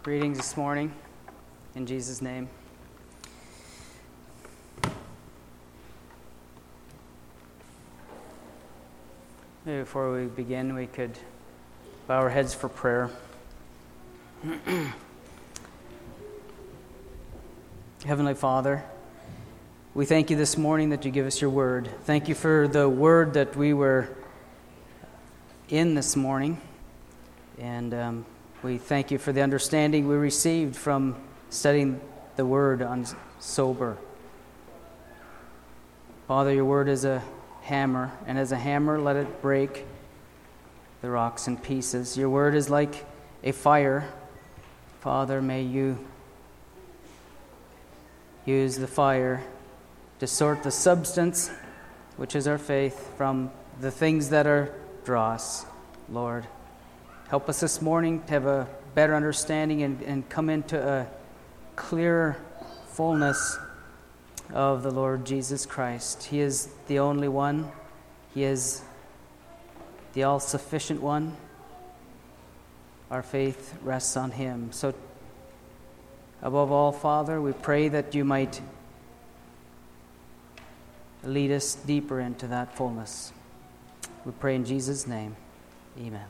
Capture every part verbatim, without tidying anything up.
Greetings this morning, in Jesus' name. Maybe before we begin, we could bow our heads for prayer. Heavenly Father, we thank you this morning that you give us your word. Thank you for the word that we were in this morning. And um, we thank you for the understanding we received from studying the word on sober. Father, your word is a hammer, and as a hammer, let it break the rocks in pieces. Your word is like a fire. Father, may you use the fire to sort the substance, which is our faith, from the things that are dross, Lord. Help us this morning to have a better understanding and, and come into a clearer fullness of the Lord Jesus Christ. He is the only one. He is the all-sufficient one. Our faith rests on him. So, above all, Father, we pray that you might lead us deeper into that fullness. We pray in Jesus' name. Amen.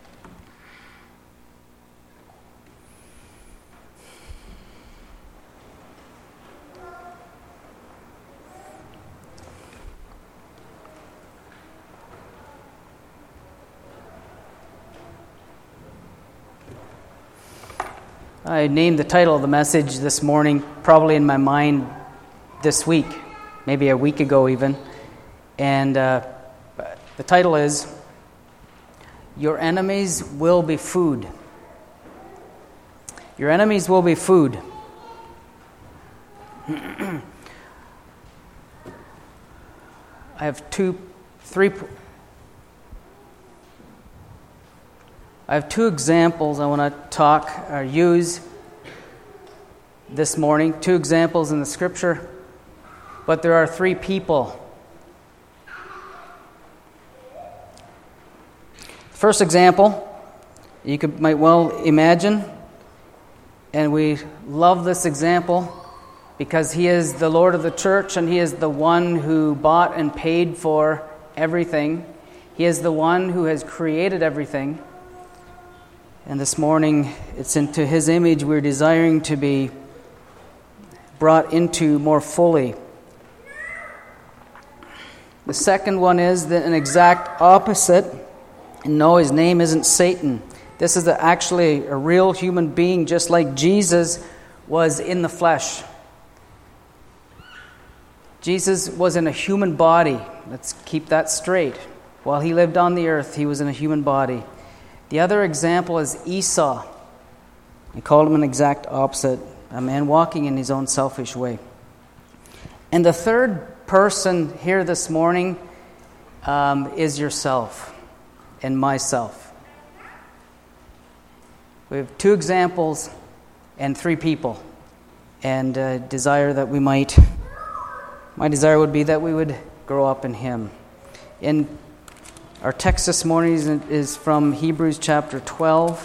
I named the title of the message this morning, probably in my mind this week, maybe a week ago even. And uh, the title is, Your Enemies Will Be Food. Your enemies will be food. I have two, three... I have two examples I want to talk or use this morning. Two examples in the Scripture, but there are three people. First example, you could might well imagine, and we love this example because he is the Lord of the church and he is the one who bought and paid for everything. He is the one who has created everything. And this morning, it's into his image we're desiring to be brought into more fully. The second one is the, an exact opposite. And no, his name isn't Satan. This is a, actually a real human being, just like Jesus was in the flesh. Jesus was in a human body. Let's keep that straight. While he lived on the earth, he was in a human body. The other example is Esau. I called him an exact opposite, a man walking in his own selfish way. And the third person here this morning um, is yourself and myself. We have two examples and three people. And uh, desire that we might, my desire would be that we would grow up in him. In Our text this morning is from Hebrews chapter twelve.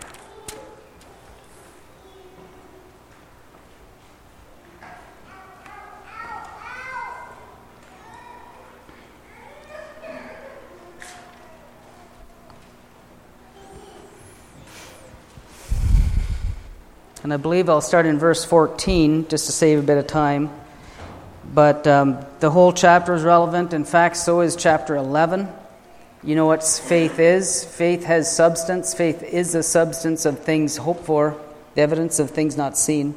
And I believe I'll start in verse fourteen, just to save a bit of time. But um, the whole chapter is relevant. In fact, so is chapter eleven. You know what faith is? Faith has substance. Faith is the substance of things hoped for, the evidence of things not seen.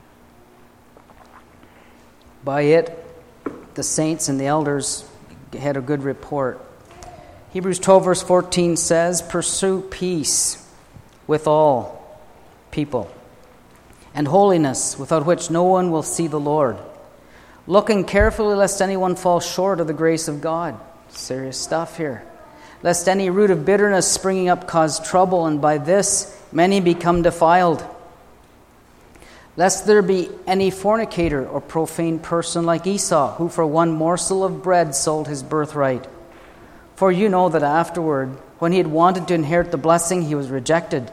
By it, the saints and the elders had a good report. Hebrews twelve verse fourteen says, Pursue peace with all people, and holiness, without which no one will see the Lord. Looking carefully lest anyone fall short of the grace of God. Serious stuff here. Lest any root of bitterness springing up cause trouble, and by this many become defiled. Lest there be any fornicator or profane person like Esau, who for one morsel of bread sold his birthright. For you know that afterward, when he had wanted to inherit the blessing, he was rejected,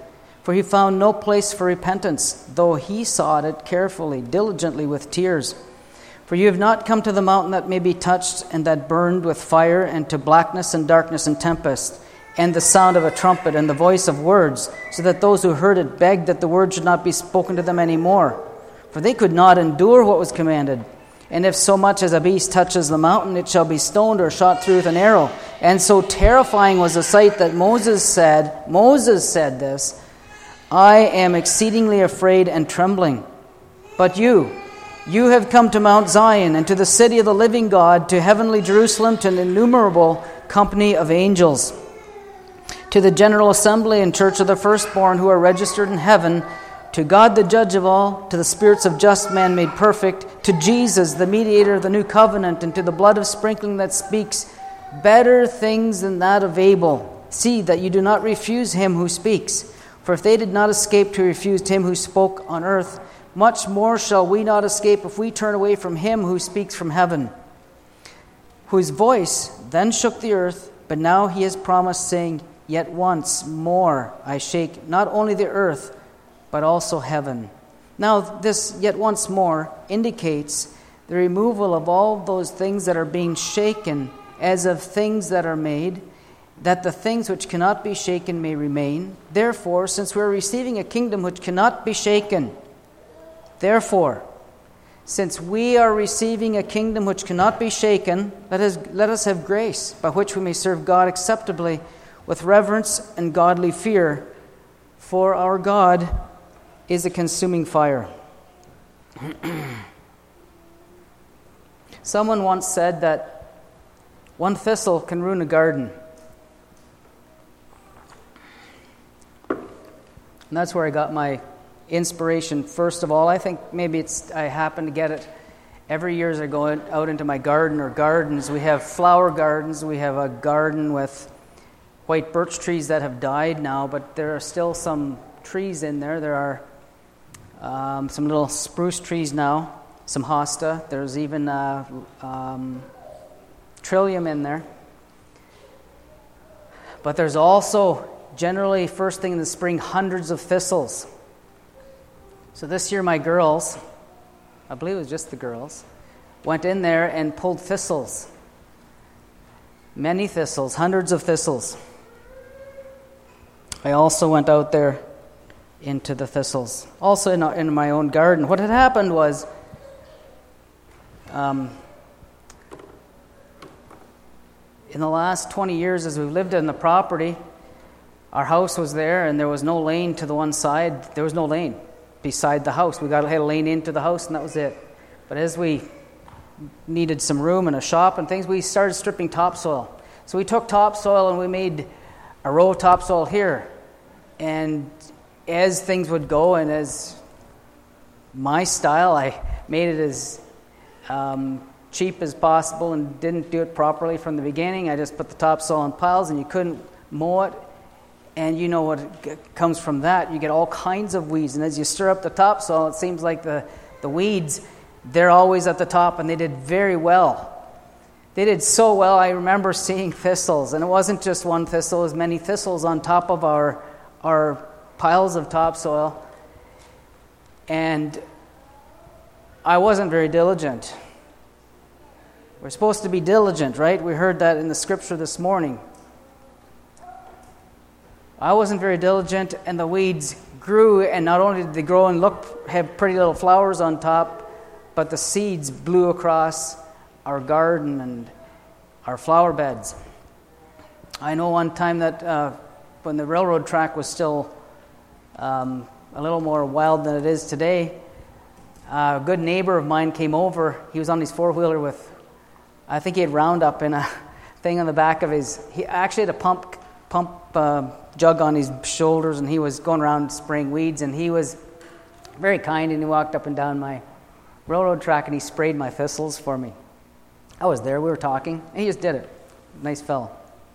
For he found no place for repentance, though he sought it carefully, diligently with tears. For you have not come to the mountain that may be touched, and that burned with fire, and to blackness and darkness and tempest, and the sound of a trumpet, and the voice of words, so that those who heard it begged that the word should not be spoken to them any more. For they could not endure what was commanded. And if so much as a beast touches the mountain, it shall be stoned or shot through with an arrow. And so terrifying was the sight that Moses said, Moses said this, I am exceedingly afraid and trembling. But you, you have come to Mount Zion, and to the city of the living God, to heavenly Jerusalem, to an innumerable company of angels, to the general assembly and church of the firstborn who are registered in heaven, to God the judge of all, to the spirits of just men made perfect, to Jesus, the mediator of the new covenant, and to the blood of sprinkling that speaks better things than that of Abel. See that you do not refuse him who speaks. For if they did not escape who refused him who spoke on earth, much more shall we not escape if we turn away from him who speaks from heaven, whose voice then shook the earth, but now he has promised, saying, Yet once more I shake not only the earth, but also heaven. Now this yet once more indicates the removal of all those things that are being shaken as of things that are made, that the things which cannot be shaken may remain. Therefore, since we are receiving a kingdom which cannot be shaken, therefore, since we are receiving a kingdom which cannot be shaken, let us, let us have grace by which we may serve God acceptably with reverence and godly fear, for our God is a consuming fire. Someone once said that one thistle can ruin a garden. And that's where I got my inspiration. First of all, I think maybe it's I happen to get it every year as I go out into my garden or gardens. We have flower gardens. We have a garden with white birch trees that have died now, but there are still some trees in there. There are um, some little spruce trees now, some hosta. There's even uh, um, trillium in there. But there's also, generally, first thing in the spring, hundreds of thistles. So this year my girls, I believe it was just the girls, went in there and pulled thistles. Many thistles, hundreds of thistles. I also went out there into the thistles. Also in, in my own garden. What had happened was, um, in the last twenty years as we've lived in the property, our house was there and there was no lane to the one side. There was no lane beside the house. We got had a lane into the house and that was it. But as we needed some room and a shop and things, we started stripping topsoil. So we took topsoil and we made a row of topsoil here. And as things would go and as my style, I made it as um, cheap as possible and didn't do it properly from the beginning. I just put the topsoil in piles and you couldn't mow it. And you know what comes from that. You get all kinds of weeds. And as you stir up the topsoil, it seems like the, the weeds, they're always at the top, and they did very well. They did so well, I remember seeing thistles. And it wasn't just one thistle, it was many thistles on top of our, our piles of topsoil. And I wasn't very diligent. We're supposed to be diligent, right? We heard that in the scripture this morning. I wasn't very diligent, and the weeds grew, and not only did they grow and look, have pretty little flowers on top, but the seeds blew across our garden and our flower beds. I know one time that uh, when the railroad track was still um, a little more wild than it is today, uh, a good neighbor of mine came over. He was on his four-wheeler with, I think he had Roundup in a thing on the back of his, he actually had a pump pump uh, jug on his shoulders, and he was going around spraying weeds, and he was very kind, and he walked up and down my railroad track, and he sprayed my thistles for me. I was there, we were talking, and he just did it. Nice fellow.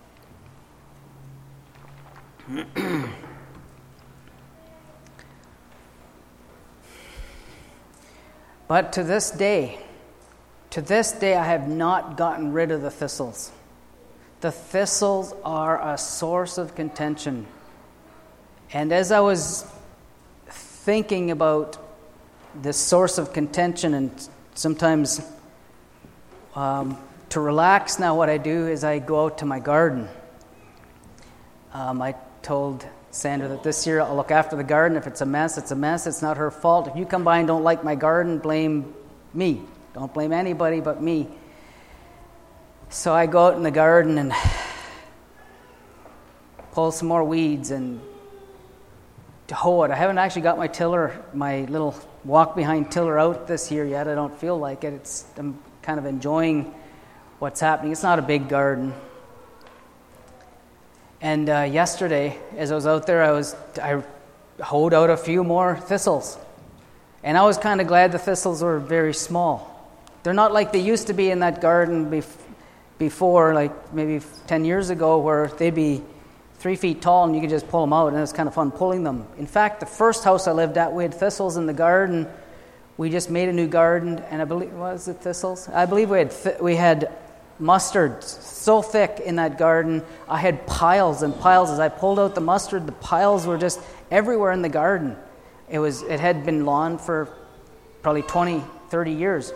But to this day, to this day, I have not gotten rid of the thistles. The thistles are a source of contention And as I was thinking about this source of contention, and sometimes um, to relax now, what I do is I go out to my garden. Um, I told Sandra that this year I'll look after the garden. If it's a mess, it's a mess. It's not her fault. If you come by and don't like my garden, blame me. Don't blame anybody but me. So I go out in the garden and pull some more weeds and hoe it. I haven't actually got my tiller, my little walk-behind tiller out this year yet. I don't feel like it. It's I'm kind of enjoying what's happening. It's not a big garden. And uh, yesterday, as I was out there, I was I hoed out a few more thistles. And I was kind of glad the thistles were very small. They're not like they used to be in that garden bef- before, like maybe ten years ago, where they'd be three feet tall and you could just pull them out, and it was kind of fun pulling them. In fact, the first house I lived at, we had thistles in the garden. We just made a new garden, and I believe, was it thistles? I believe we had th- we had mustard so thick in that garden. I had piles and piles. As I pulled out the mustard, the piles were just everywhere in the garden. It was it had been lawn for probably twenty, thirty years.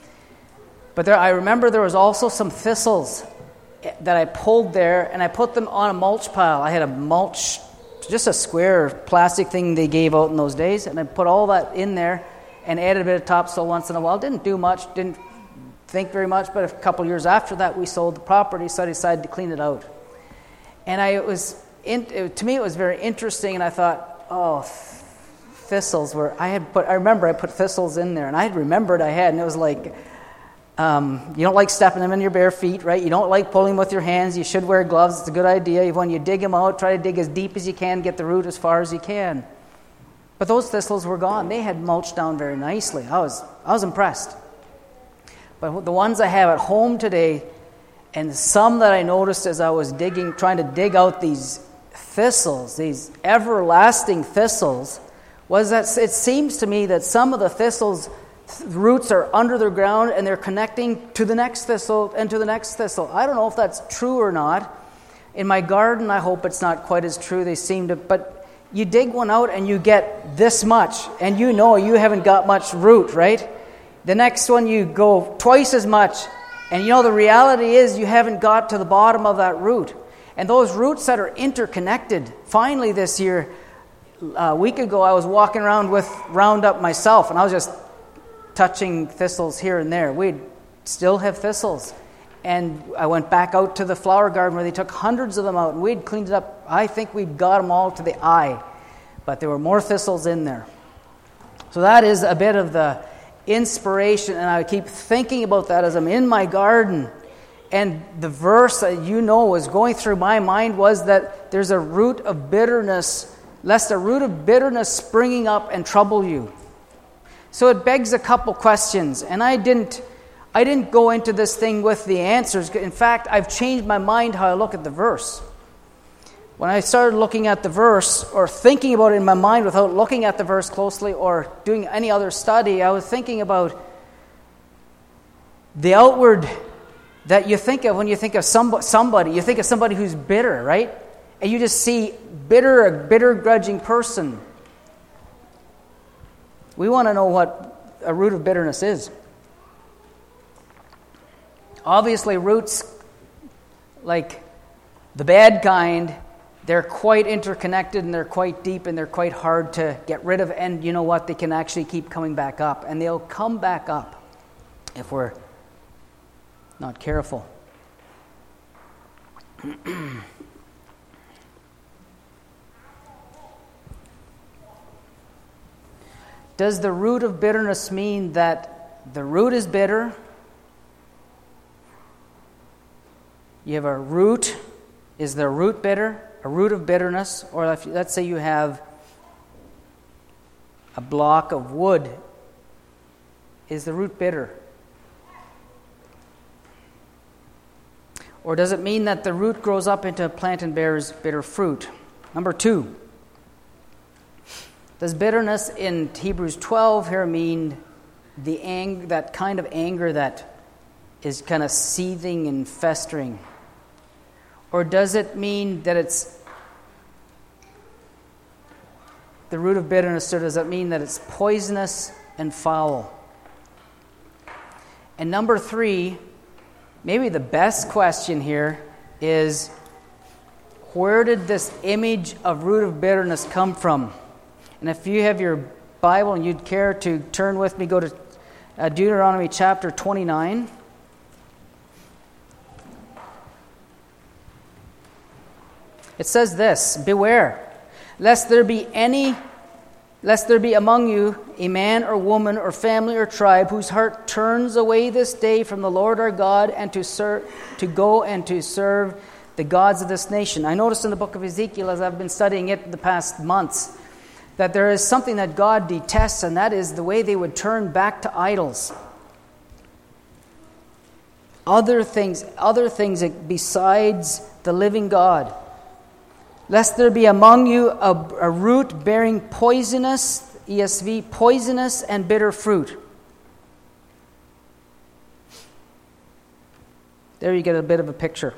But there, I remember there was also some thistles that I pulled there, and I put them on a mulch pile. I had a mulch, just a square plastic thing they gave out in those days, and I put all that in there and added a bit of topsoil once in a while. Didn't do much, didn't think very much, but a couple of years after that, we sold the property, so I decided to clean it out. And I it was in, it, to me, it was very interesting, and I thought, oh, thistles were. I had put. I remember I put thistles in there, and I had remembered I had, and it was like. Um, you don't like stepping them in your bare feet, right? You don't like pulling them with your hands. You should wear gloves. It's a good idea. When you dig them out, try to dig as deep as you can, get the root as far as you can. But those thistles were gone. They had mulched down very nicely. I was I was impressed. But the ones I have at home today, and some that I noticed as I was digging, trying to dig out these thistles, these everlasting thistles, was that it seems to me that some of the thistles roots are under the ground and they're connecting to the next thistle and to the next thistle. I don't know if that's true or not. In my garden, I hope it's not quite as true. They seem to, but you dig one out and you get this much, and you know you haven't got much root, right? The next one you go twice as much, and you know the reality is you haven't got to the bottom of that root. And those roots that are interconnected, finally this year, a week ago, I was walking around with Roundup myself, and I was just touching thistles here and there. We'd still have thistles. And I went back out to the flower garden where they took hundreds of them out, and we'd cleaned it up. I think we'd got them all to the eye, but there were more thistles in there. So that is a bit of the inspiration, and I keep thinking about that as I'm in my garden. And the verse that you know was going through my mind was that there's a root of bitterness, lest a root of bitterness springing up and trouble you. So it begs a couple questions, and I didn't I didn't go into this thing with the answers. In fact, I've changed my mind how I look at the verse. When I started looking at the verse, or thinking about it in my mind without looking at the verse closely or doing any other study, I was thinking about the outward that you think of when you think of somebody. You think of somebody who's bitter, right? And you just see bitter, a bitter, grudging person. We want to know what a root of bitterness is. Obviously, roots, like the bad kind, they're quite interconnected and they're quite deep and they're quite hard to get rid of. And you know what? They can actually keep coming back up. And they'll come back up if we're not careful. Does the root of bitterness mean that the root is bitter? You have a root. Is the root bitter? A root of bitterness? Or if, let's say you have a block of wood. Is the root bitter? Or does it mean that the root grows up into a plant and bears bitter fruit? Number two. Does bitterness in Hebrews twelve here mean the ang- that kind of anger that is kind of seething and festering? Or does it mean that it's the root of bitterness, so does that mean that it's poisonous and foul? And number three, maybe the best question here is, where did this image of root of bitterness come from? And if you have your Bible and you'd care to turn with me, go to uh, Deuteronomy chapter twenty-nine. It says this, beware, lest there be any, lest there be among you a man or woman or family or tribe whose heart turns away this day from the Lord our God and to serve, to go and to serve the gods of this nation. I noticed in the book of Ezekiel, as I've been studying it the past months, that there is something that God detests, and that is the way they would turn back to idols. Other things, other things besides the living God. Lest there be among you a, a root bearing poisonous, E S V, poisonous and bitter fruit. There you get a bit of a picture.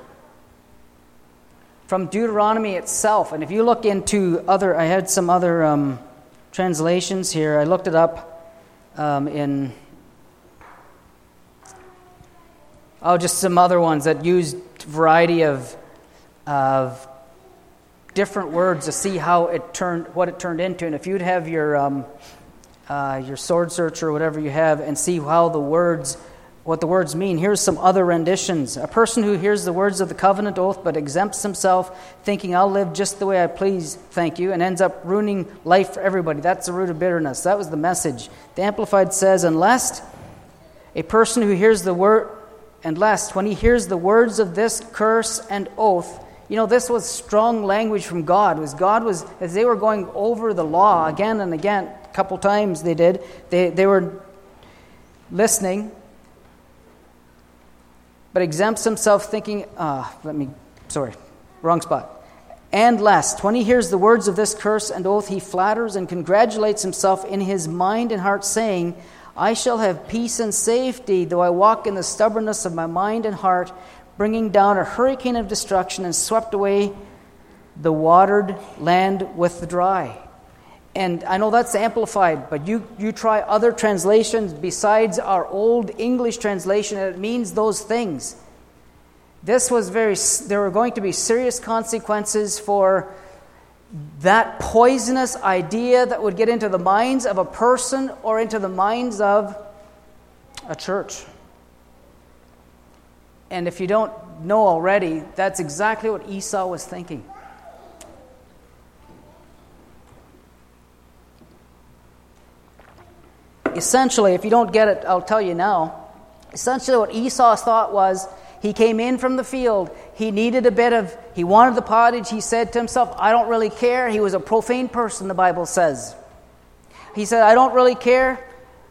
From Deuteronomy itself, and if you look into other, I had some other um, translations here. I looked it up um, in, oh, just some other ones that used a variety of of different words to see how it turned, what it turned into. And if you'd have your um, uh, your sword search or whatever you have, and see how the words. What the words mean. Here's some other renditions. A person who hears the words of the covenant oath but exempts himself, thinking I'll live just the way I please, thank you, and ends up ruining life for everybody. That's the root of bitterness. That was the message. The Amplified says, unless a person who hears the word, unless when he hears the words of this curse and oath, you know, this was strong language from God. It was God was, as they were going over the law again and again, a couple times they did, they, they were listening, but exempts himself thinking, ah, let me, sorry, wrong spot. And lest, when he hears the words of this curse and oath, he flatters and congratulates himself in his mind and heart, saying, I shall have peace and safety, though I walk in the stubbornness of my mind and heart, bringing down a hurricane of destruction and swept away the watered land with the dry. And I know that's amplified, but you, you try other translations besides our old English translation, and it means those things. This was very, there were going to be serious consequences for that poisonous idea that would get into the minds of a person or into the minds of a church. And if you don't know already, that's exactly what Esau was thinking. Essentially, if you don't get it, I'll tell you now. Essentially what Esau's thought was, he came in from the field, he needed a bit of, he wanted the pottage, he said to himself, I don't really care. He was a profane person, the Bible says. He said, I don't really care.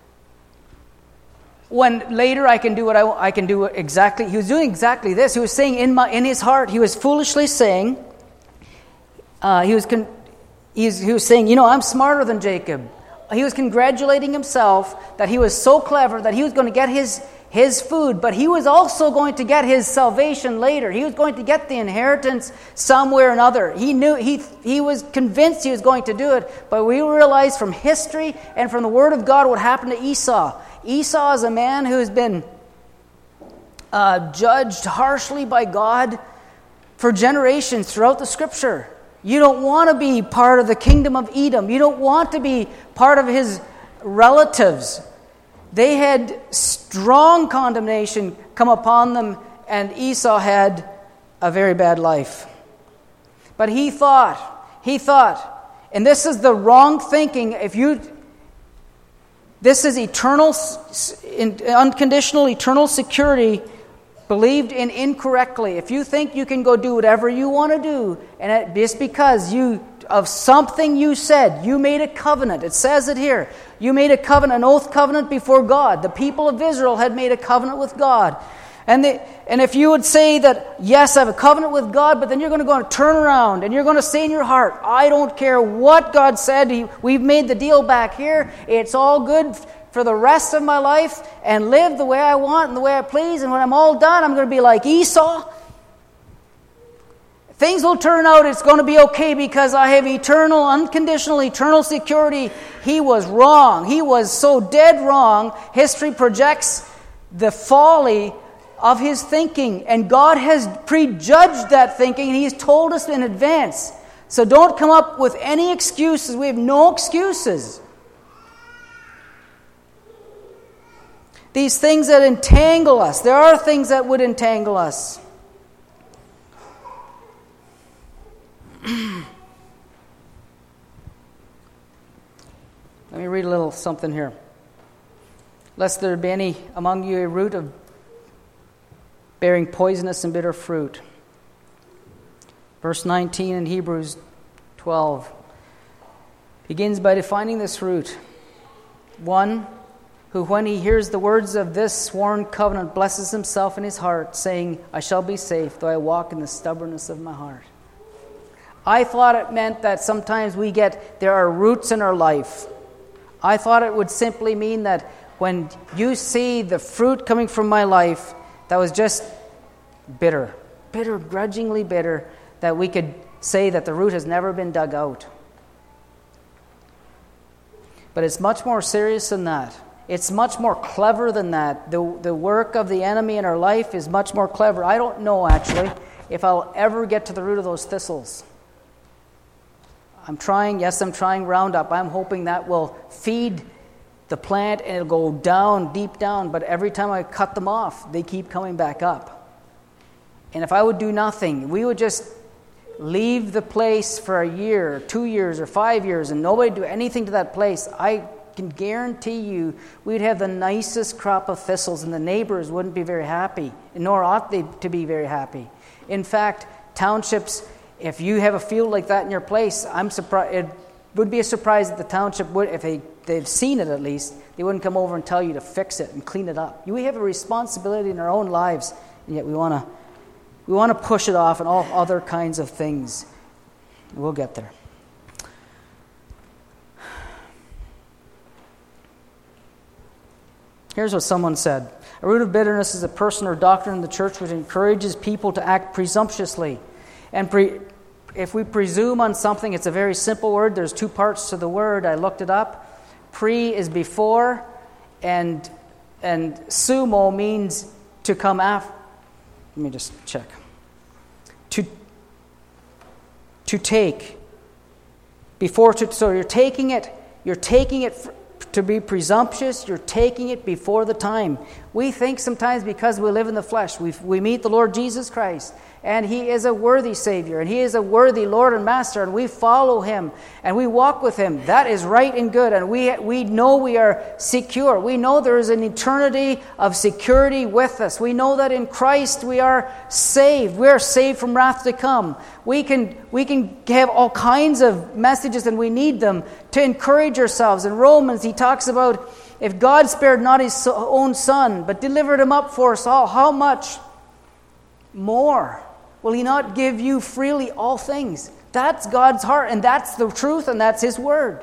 When later I can do what I, I can do exactly, he was doing exactly this. He was saying in my in his heart, he was foolishly saying, uh, he was con, he was, he was saying, you know, I'm smarter than Jacob. He was congratulating himself that he was so clever that he was going to get his, his food, but he was also going to get his salvation later. He was going to get the inheritance somewhere or another. He knew he he was convinced he was going to do it, but we realize from history and from the Word of God what happened to Esau. Esau is a man who has been uh, judged harshly by God for generations throughout the Scripture. You don't want to be part of the kingdom of Edom. You don't want to be part of his relatives. They had strong condemnation come upon them, and Esau had a very bad life. But he thought, he thought, and this is the wrong thinking. If you, this is eternal, unconditional, eternal security believed in incorrectly. If you think you can go do whatever you want to do, and it, just because you of something you said, you made a covenant. It says it here. You made a covenant, an oath covenant before God. The people of Israel had made a covenant with God. And they, and if you would say that, yes, I have a covenant with God, but then you're going to go and turn around and you're going to say in your heart, I don't care what God said. He, we've made the deal back here. It's all good for the rest of my life and live the way I want and the way I please. And when I'm all done, I'm going to be like Esau. Things will turn out, it's going to be okay because I have eternal, unconditional, eternal security. He was wrong. He was so dead wrong. History projects the folly of his thinking. And God has prejudged that thinking, and He's told us in advance. So don't come up with any excuses. We have no excuses. These things that entangle us. There are things that would entangle us. Let me read a little something here. Lest there be any among you a root of bearing poisonous and bitter fruit. Verse nineteen in Hebrews twelve begins by defining this root. One, who when he hears the words of this sworn covenant blesses himself in his heart, saying, I shall be safe, though I walk in the stubbornness of my heart. I thought it meant that sometimes we get, there are roots in our life. I thought it would simply mean that when you see the fruit coming from my life that was just bitter, bitter, grudgingly bitter, that we could say that the root has never been dug out. But it's much more serious than that. It's much more clever than that. The, the work of the enemy in our life is much more clever. I don't know, actually, if I'll ever get to the root of those thistles. I'm trying, yes, I'm trying Roundup. I'm hoping that will feed the plant and it'll go down, deep down. But every time I cut them off, they keep coming back up. And if I would do nothing, we would just leave the place for a year, or two years, or five years, and nobody do anything to that place, I can guarantee you we'd have the nicest crop of thistles, and the neighbors wouldn't be very happy, nor ought they to be very happy. In fact, townships, if you have a field like that in your place, I'm surprised. It would be a surprise that the township would, if they, they've seen it at least, they wouldn't come over and tell you to fix it and clean it up. We have a responsibility in our own lives, and yet we want to we want to push it off and all other kinds of things. We'll get there. Here's what someone said. A root of bitterness is a person or doctrine in the church which encourages people to act presumptuously. And pre- if we presume on something, it's a very simple word. There's two parts to the word. I looked it up. Pre is before, and and sumo means to come after. Let me just check. To to take. Before to so you're taking it, you're taking it for, to be presumptuous, you're taking it before the time. We think sometimes because we live in the flesh, we we meet the Lord Jesus Christ, and He is a worthy Savior, and He is a worthy Lord and Master, and we follow Him, and we walk with Him. That is right and good, and we we know we are secure. We know there is an eternity of security with us. We know that in Christ we are saved. We are saved from wrath to come. We can we can have all kinds of messages, and we need them to encourage ourselves. In Romans, he talks about if God spared not His own Son, but delivered Him up for us all, how much more will He not give you freely all things? That's God's heart, and that's the truth, and that's His word.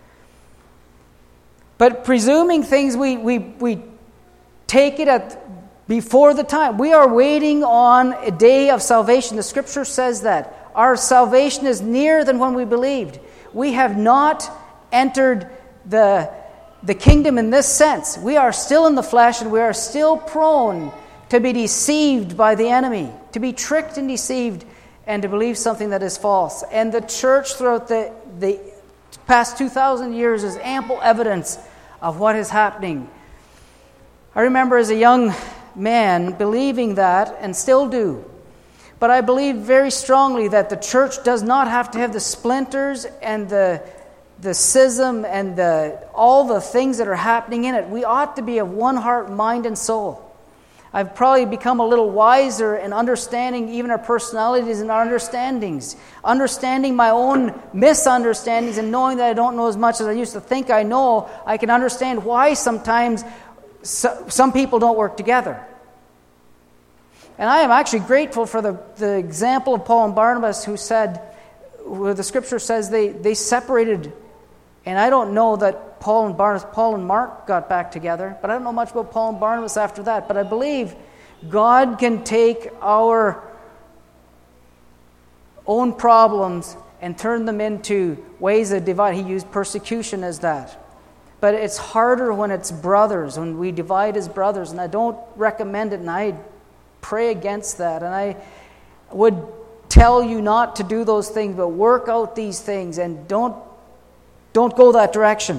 But presuming things, we we we take it at before the time. We are waiting on a day of salvation. The Scripture says that our salvation is nearer than when we believed. We have not entered the the kingdom in this sense. We are still in the flesh, and we are still prone to be deceived by the enemy, to be tricked and deceived, and to believe something that is false. And the church throughout the, the past two thousand years is ample evidence of what is happening. I remember as a young man believing that, and still do. But I believe very strongly that the church does not have to have the splinters and the the schism and the all the things that are happening in it. We ought to be of one heart, mind, and soul. I've probably become a little wiser in understanding even our personalities and our understandings. Understanding my own misunderstandings and knowing that I don't know as much as I used to think I know, I can understand why sometimes so, some people don't work together. And I am actually grateful for the, the example of Paul and Barnabas, who said, where the Scripture says they, they separated. And I don't know that Paul and Barnabas, Paul and Mark got back together, but I don't know much about Paul and Barnabas after that. But I believe God can take our own problems and turn them into ways of divide. He used persecution as that. But it's harder when it's brothers, when we divide as brothers, and I don't recommend it, and I pray against that, and I would tell you not to do those things, but work out these things, and don't don't go that direction.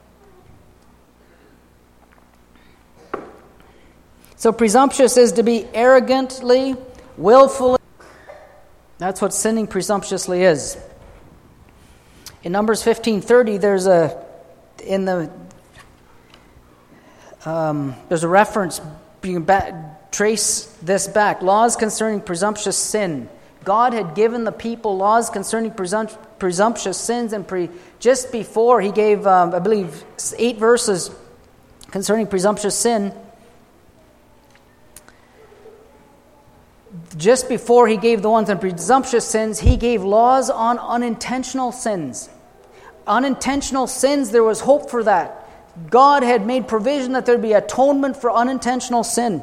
So presumptuous is to be arrogantly, willfully. That's what sinning presumptuously is. In Numbers fifteen thirty, there's a in the um, there's a reference. You can back, trace this back. Laws concerning presumptuous sin. God had given the people laws concerning presumpt- presumptuous sins, and pre, just before He gave, um, I believe, eight verses concerning presumptuous sin. Just before He gave the ones on presumptuous sins, He gave laws on unintentional sins. Unintentional sins, there was hope for that. God had made provision that there would be atonement for unintentional sin.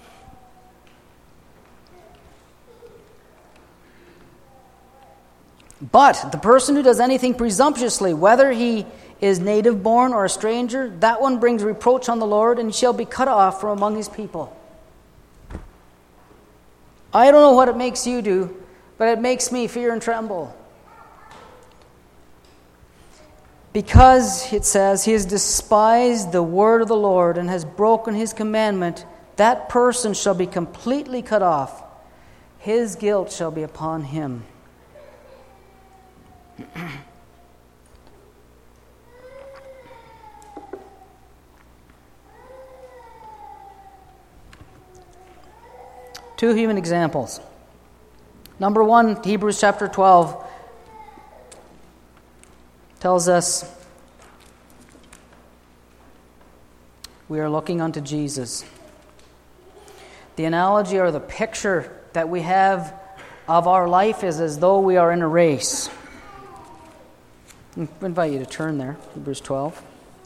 But the person who does anything presumptuously, whether he is native born or a stranger, that one brings reproach on the Lord, and shall be cut off from among His people. I don't know what it makes you do, but it makes me fear and tremble. Because, it says, he has despised the word of the Lord and has broken His commandment, that person shall be completely cut off. His guilt shall be upon him. Two human examples. Number one, Hebrews chapter twelve tells us we are looking unto Jesus. The analogy or the picture that we have of our life is as though we are in a race. I invite you to turn there, Hebrews twelve.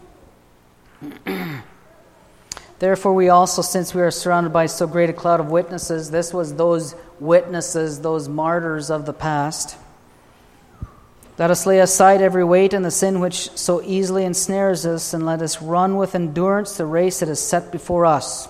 Therefore we also, since we are surrounded by so great a cloud of witnesses, this was those witnesses, those martyrs of the past. Let us lay aside every weight and the sin which so easily ensnares us, and let us run with endurance the race that is set before us.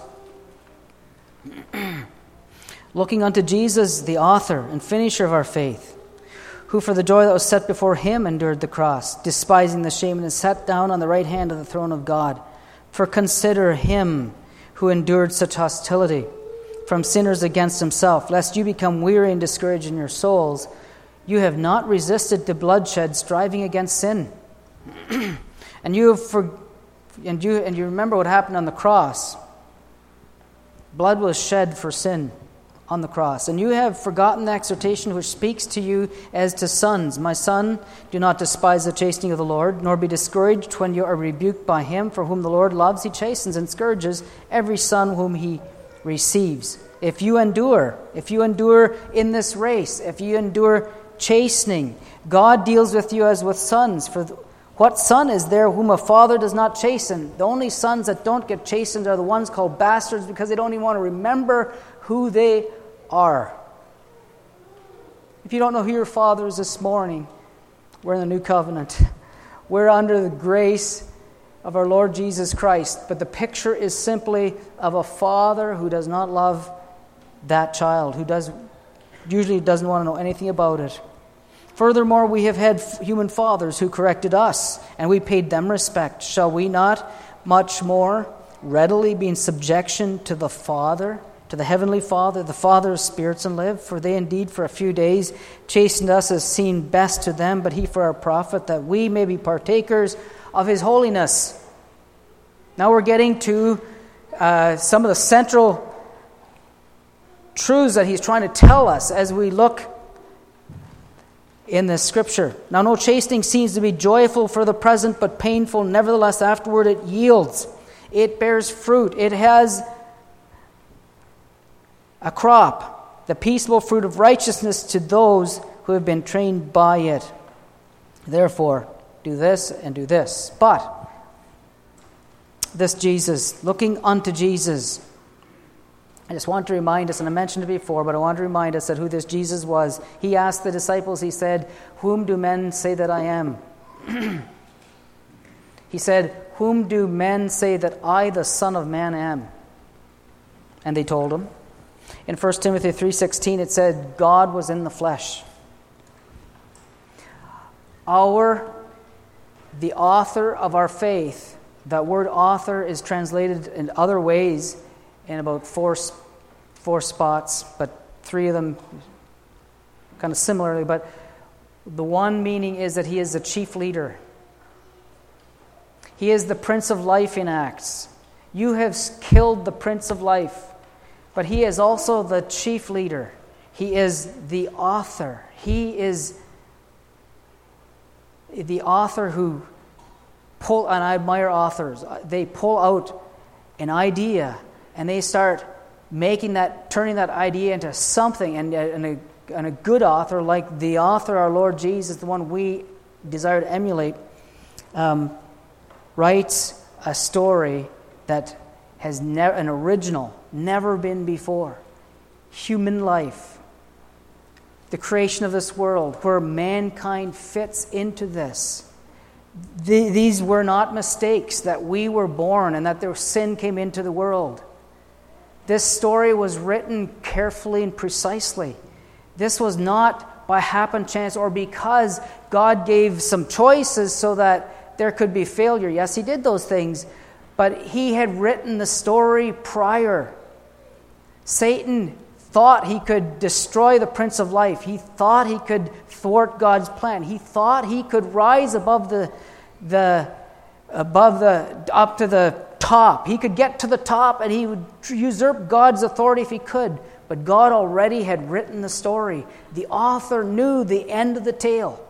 Looking unto Jesus, the author and finisher of our faith, who for the joy that was set before Him endured the cross, despising the shame, and is set down on the right hand of the throne of God. For consider Him who endured such hostility from sinners against Himself, lest you become weary and discouraged in your souls. You have not resisted to bloodshed, striving against sin. and you have for, and you and you remember what happened on the cross. Blood was shed for sin on the cross. And you have forgotten the exhortation which speaks to you as to sons. My son, do not despise the chastening of the Lord, nor be discouraged when you are rebuked by Him, for whom the Lord loves, He chastens and scourges every son whom He receives. If you endure, if you endure in this race, if you endure chastening, God deals with you as with sons. For what son is there whom a father does not chasten? The only sons that don't get chastened are the ones called bastards, because they don't even want to remember who they are. If you don't know who your father is this morning, we're in the new covenant. We're under the grace of our Lord Jesus Christ. But the picture is simply of a father who does not love that child, who does usually doesn't want to know anything about it. Furthermore, we have had human fathers who corrected us, and we paid them respect. Shall we not much more readily be in subjection to the Father, to the Heavenly Father, the Father of spirits, and live? For they indeed for a few days chastened us as seemed best to them, but He for our profit, that we may be partakers of His holiness. Now we're getting to uh, some of the central truths that He's trying to tell us as we look in this scripture. Now, no chastening seems to be joyful for the present, but painful. Nevertheless, afterward it yields. It bears fruit. It has a crop, the peaceable fruit of righteousness to those who have been trained by it. Therefore, do this and do this. But this Jesus, looking unto Jesus, I just want to remind us, and I mentioned it before, but I want to remind us that who this Jesus was. He asked the disciples, he said, "Whom do men say that I am?" He said, "Whom do men say that I, the Son of Man, am?" And they told him. In First Timothy three sixteen, it said, "God was in the flesh." Our, the author of our faith, that word author is translated in other ways in about four, four spots, but three of them kind of similarly. But the one meaning is that he is the chief leader. He is the Prince of Life in Acts. You have killed the Prince of Life, but he is also the chief leader. He is the author. He is the author who pull, and I admire authors, they pull out an idea and they start making that, turning that idea into something. And, and, a, and a good author, like the author, our Lord Jesus, the one we desire to emulate, um, writes a story that has never, an original, never been before. Human life. The creation of this world, where mankind fits into this. The, these were not mistakes, that we were born and that their sin came into the world. This story was written carefully and precisely. This was not by happen chance or because God gave some choices so that there could be failure. Yes, he did those things, but he had written the story prior. Satan thought he could destroy the Prince of Life. He thought he could thwart God's plan. He thought he could rise above the, the, above the, up to the top. He could get to the top and he would usurp God's authority if he could. But God already had written the story. The author knew the end of the tale.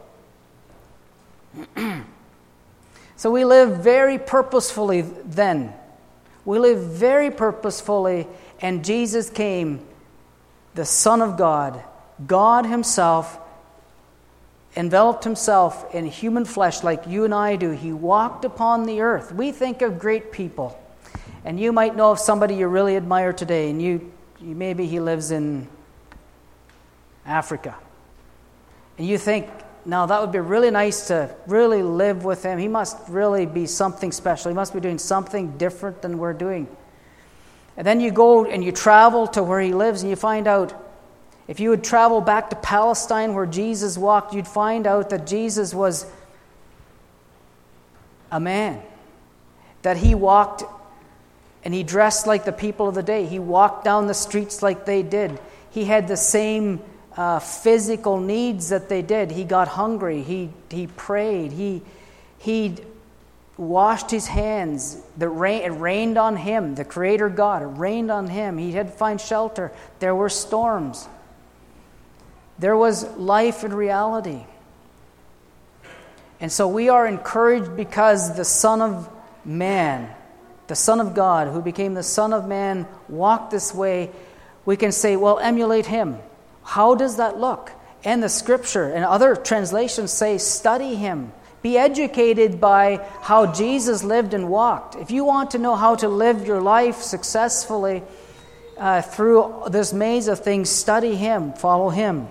So we live very purposefully then. We live very purposefully, and Jesus came, the Son of God, God himself, enveloped himself in human flesh like you and I do. He walked upon the earth. We think of great people. And you might know of somebody you really admire today, and you, you maybe he lives in Africa. And you think, now that would be really nice to really live with him. He must really be something special. He must be doing something different than we're doing. And then you go and you travel to where he lives, and you find out, if you would travel back to Palestine where Jesus walked, you'd find out that Jesus was a man. That he walked and he dressed like the people of the day. He walked down the streets like they did. He had the same uh, physical needs that they did. He got hungry. He he prayed. He he washed his hands. The rain, it rained on him. The Creator God, it rained on him. He had to find shelter. There were storms. There was life in reality. And so we are encouraged because the Son of Man, the Son of God, who became the Son of Man, walked this way. We can say, well, emulate him. How does that look? And the Scripture and other translations say, study him. Be educated by how Jesus lived and walked. If you want to know how to live your life successfully uh, through this maze of things, study him, follow him.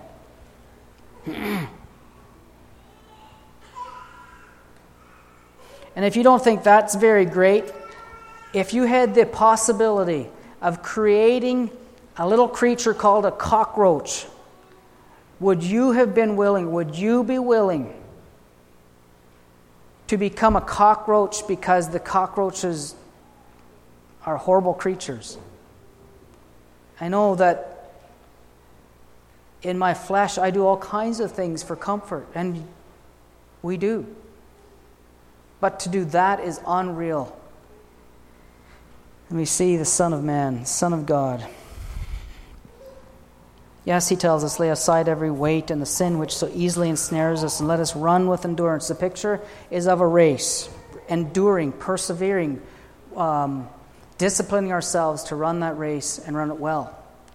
And if you don't think that's very great, if you had the possibility of creating a little creature called a cockroach, would you have been willing, would you be willing to become a cockroach because the cockroaches are horrible creatures? I know that in my flesh I do all kinds of things for comfort, and we do. But to do that is unreal. And we see the Son of Man, Son of God. Yes, he tells us, lay aside every weight and the sin which so easily ensnares us, and let us run with endurance. The picture is of a race, enduring, persevering, um, disciplining ourselves to run that race and run it well.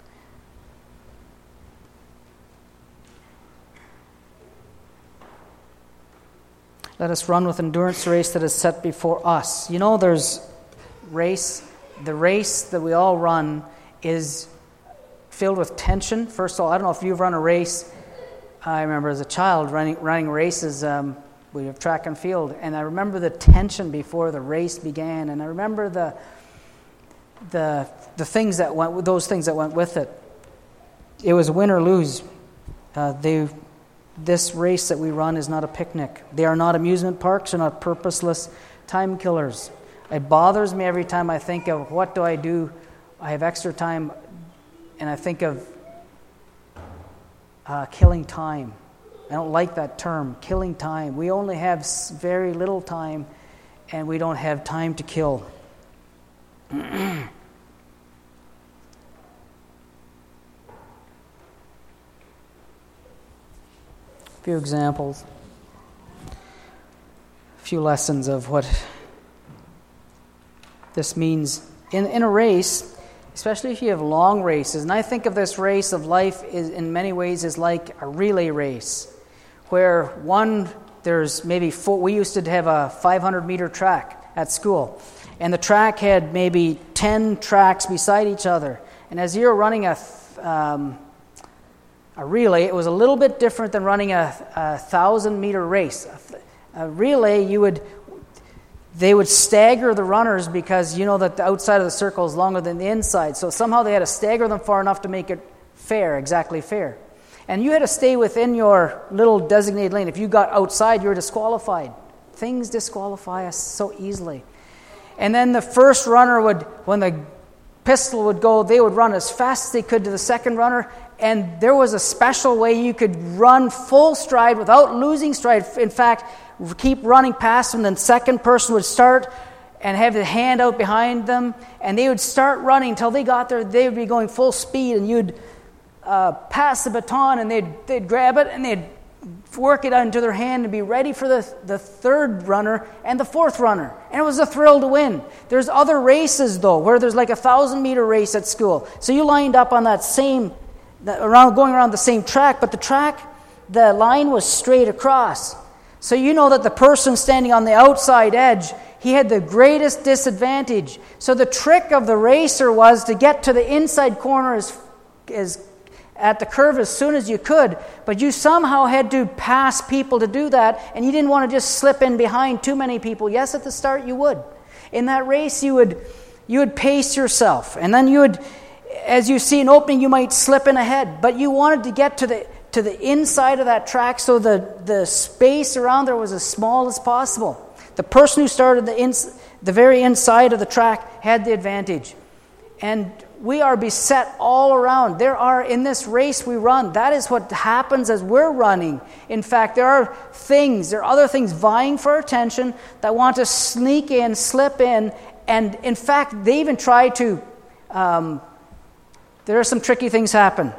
Let us run with endurance the race that is set before us. You know, there's race, the race that we all run is filled with tension. First of all, I don't know if you've run a race. I remember as a child running running races. Um, we have track and field, and I remember the tension before the race began, and I remember the the the things that went with those things that went with it. It was win or lose. Uh, they, this race that we run is not a picnic. They are not amusement parks. They're not purposeless time killers. It bothers me every time I think of what do I do. I have extra time, and I think of uh, killing time. I don't like that term, killing time. We only have very little time, and we don't have time to kill. A few examples, a few lessons of what this means in, in a race, especially if you have long races. And I think of this race of life is, in many ways is like a relay race, where one, there's maybe four, we used to have a five hundred meter track at school, and the track had maybe ten tracks beside each other. And as you're running a um, a relay, it was a little bit different than running a, a thousand meter race. A, a relay, you would they would stagger the runners because you know that the outside of the circle is longer than the inside. So somehow they had to stagger them far enough to make it fair, exactly fair. And you had to stay within your little designated lane. If you got outside, you were disqualified. Things disqualify us so easily. And then the first runner would, when the pistol would go, they would run as fast as they could to the second runner. And there was a special way you could run full stride without losing stride. In fact, keep running past them. Then the second person would start and have the hand out behind them. And they would start running until they got there. They would be going full speed, and you'd uh, pass the baton, and they'd, they'd grab it, and they'd work it out into their hand and be ready for the, the third runner and the fourth runner. And it was a thrill to win. There's other races, though, where there's like a thousand-meter race at school. So you lined up on that same, around going around the same track, but the track, the line was straight across. So you know that the person standing on the outside edge, he had the greatest disadvantage. So the trick of the racer was to get to the inside corner as, as at the curve as soon as you could, but you somehow had to pass people to do that, and you didn't want to just slip in behind too many people. Yes, at the start you would. In that race, you would you would pace yourself, and then you would, as you see an opening, you might slip in ahead, but you wanted to get to the to the inside of that track so the, the space around there was as small as possible. The person who started the ins, the very inside of the track had the advantage. And we are beset all around. There are, in this race we run, that is what happens as we're running. In fact, there are things, there are other things vying for our attention that want to sneak in, slip in, and in fact, they even try to, um, there are some tricky things happen.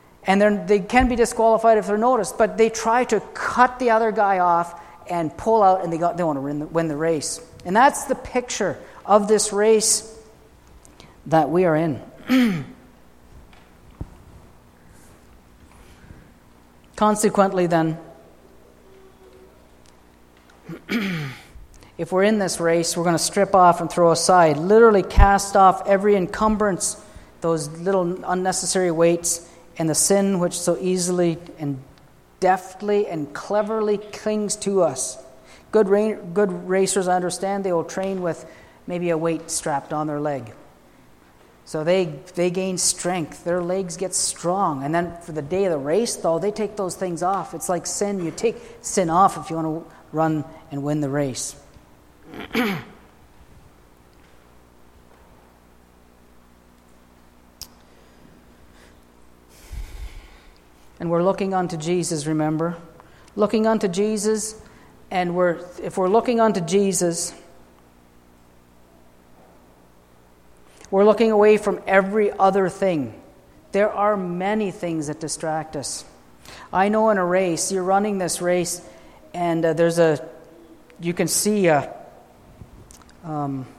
And they can be disqualified if they're noticed, but they try to cut the other guy off and pull out, and they, got, they want to win the, win the race. And that's the picture of this race that we are in. Consequently, then, if we're in this race, we're going to strip off and throw aside, literally cast off every encumbrance, those little unnecessary weights, and the sin which so easily and deftly and cleverly clings to us. Good ra- good racers, I understand, they will train with maybe a weight strapped on their leg. So they they gain strength. Their legs get strong. And then for the day of the race, though, they take those things off. It's like sin. You take sin off if you want to run and win the race. And we're looking unto Jesus, remember? Looking unto Jesus, and we're if we're looking unto Jesus, we're looking away from every other thing. There are many things that distract us. I know in a race, you're running this race, and uh, there's a, you can see a, um,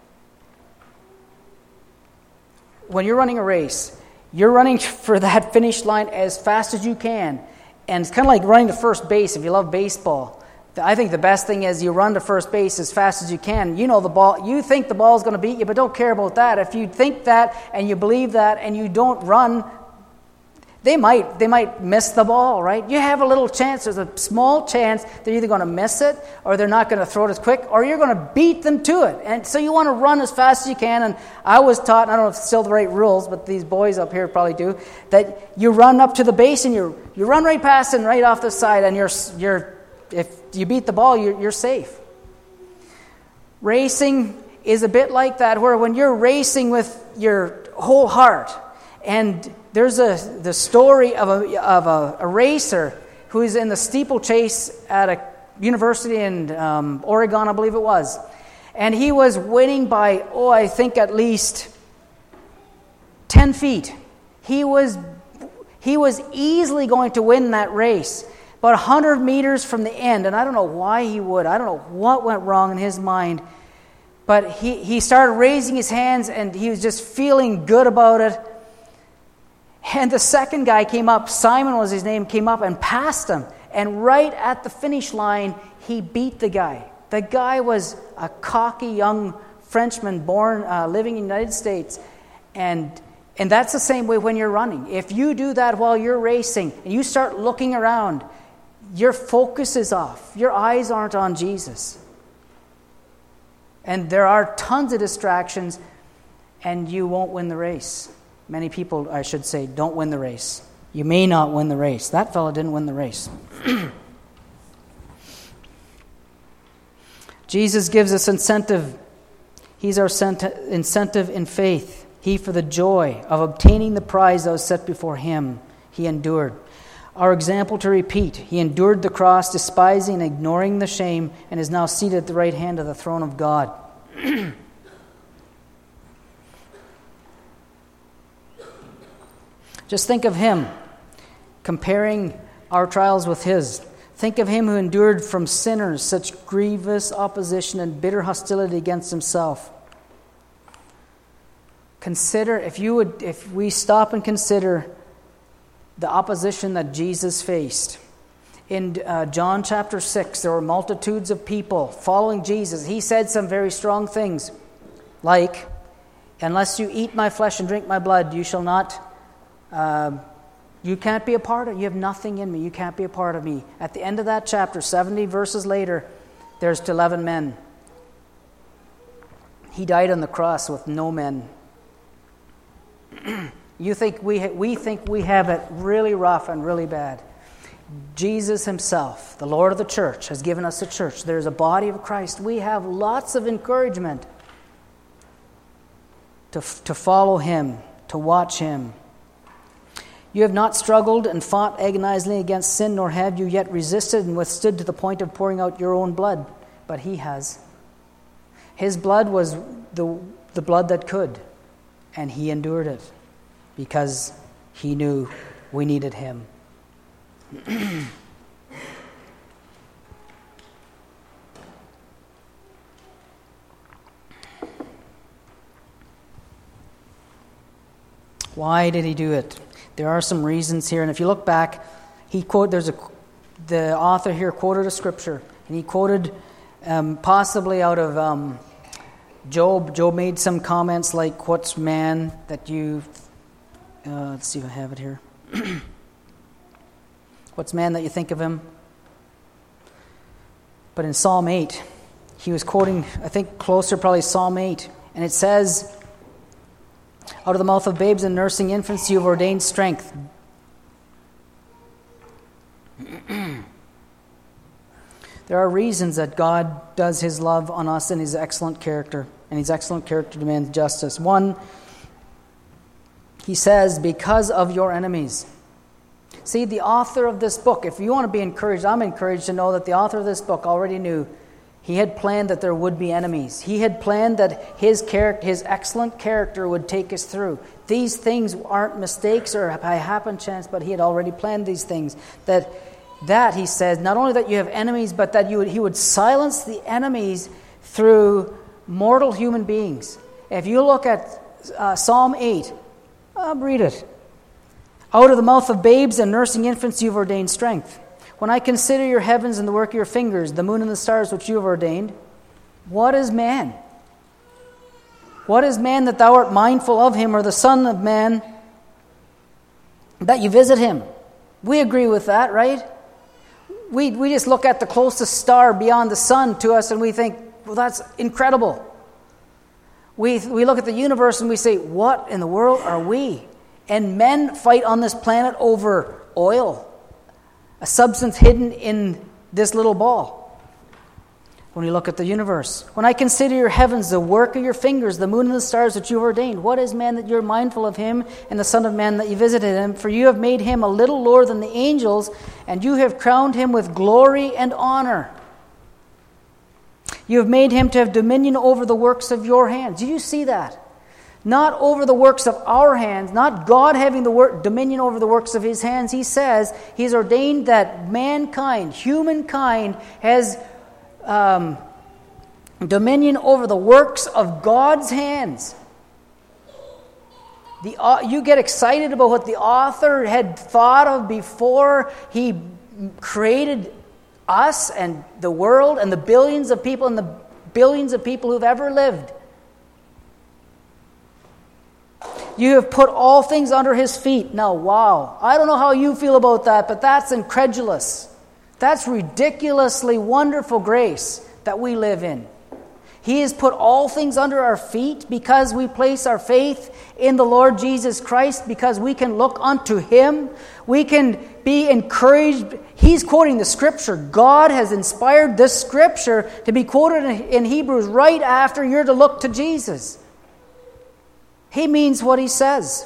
when you're running a race, you're running for that finish line as fast as you can. And it's kind of like running to first base if you love baseball. I think the best thing is you run to first base as fast as you can. You know the ball. You think the ball's going to beat you, but don't care about that. If you think that and you believe that and you don't run, they might they might miss the ball, right? You have a little chance. There's a small chance they're either going to miss it or they're not going to throw it as quick or you're going to beat them to it. And so you want to run as fast as you can. And I was taught, and I don't know if it's still the right rules, but these boys up here probably do, that you run up to the base and you you run right past and right off the side, and you're you're if you beat the ball, you're, you're safe. Racing is a bit like that, where when you're racing with your whole heart, and there's a the story of a of a, a racer who's in the steeplechase at a university in um, Oregon, I believe it was, and he was winning by oh, I think at least ten feet. He was he was easily going to win that race. About one hundred meters from the end, and I don't know why he would. I don't know what went wrong in his mind. But he, he started raising his hands, and he was just feeling good about it. And the second guy came up, Simon was his name, came up and passed him. And right at the finish line, he beat the guy. The guy was a cocky young Frenchman born, uh, living in the United States. And and that's the same way when you're running. If you do that while you're racing, and you start looking around, your focus is off. Your eyes aren't on Jesus. And there are tons of distractions, and you won't win the race. Many people, I should say, don't win the race. You may not win the race. That fellow didn't win the race. Jesus gives us incentive. He's our incentive in faith. He, for the joy of obtaining the prize that was set before him, he endured. Our example to repeat. He endured the cross, despising and ignoring the shame, and is now seated at the right hand of the throne of God. Just think of him, comparing our trials with his. Think of him who endured from sinners such grievous opposition and bitter hostility against himself. Consider, if you would, if we stop and consider the opposition that Jesus faced. In uh, John chapter six, there were multitudes of people following Jesus. He said some very strong things, like, unless you eat my flesh and drink my blood, you shall not, uh, you can't be a part of, you have nothing in me, you can't be a part of me. At the end of that chapter, seventy verses later, there's eleven men. He died on the cross with no men. You think we ha- we think we have it really rough and really bad. Jesus himself, the Lord of the church, has given us a church. There's a body of Christ. We have lots of encouragement to, to follow him, to watch him. You have not struggled and fought agonizingly against sin, nor have you yet resisted and withstood to the point of pouring out your own blood. But he has. His blood was the, the blood that could, and he endured it because he knew we needed him. Why did he do it? There are some reasons here, and if you look back, he quote. There's a the author here quoted a scripture, and he quoted um, possibly out of um, Job. Job made some comments like, "What's man that you?" Uh, let's see if I have it here. What's man that you think of him? But in Psalm eight, he was quoting, I think closer probably Psalm eight, and it says, out of the mouth of babes and nursing infants you have ordained strength. There are reasons that God does his love on us in his excellent character, and his excellent character demands justice. One, he says, because of your enemies. See, the author of this book, if you want to be encouraged, I'm encouraged to know that the author of this book already knew he had planned that there would be enemies. He had planned that his character, his excellent character would take us through. These things aren't mistakes or by happen chance, but he had already planned these things. That, that he says, not only that you have enemies, but that you would, he would silence the enemies through mortal human beings. If you look at uh, Psalm eight, uh, read it. Out of the mouth of babes and nursing infants you've ordained strength. When I consider your heavens and the work of your fingers, the moon and the stars which you have ordained, what is man? What is man that thou art mindful of him, or the son of man that you visit him? We agree with that, right? We we just look at the closest star beyond the sun to us and we think, well, that's incredible. We we look at the universe and we say, what in the world are we? And men fight on this planet over oil, a substance hidden in this little ball. When we look at the universe, when I consider your heavens, the work of your fingers, the moon and the stars that you have ordained, what is man that you're mindful of him, and the son of man that you visited him? For you have made him a little lower than the angels, and you have crowned him with glory and honor. You have made him to have dominion over the works of your hands. Do you see that? Not over the works of our hands, not God having the work, dominion over the works of his hands. He says he's ordained that mankind, humankind, has um, dominion over the works of God's hands. The, uh, you get excited about what the author had thought of before he created us and the world and the billions of people and the billions of people who've ever lived. You have put all things under his feet. Now, wow. I don't know how you feel about that, but that's incredulous. That's ridiculously wonderful grace that we live in. He has put all things under our feet because we place our faith in the Lord Jesus Christ, because we can look unto him. We can be encouraged. He's quoting the scripture. God has inspired this scripture to be quoted in Hebrews right after you're to look to Jesus. He means what he says.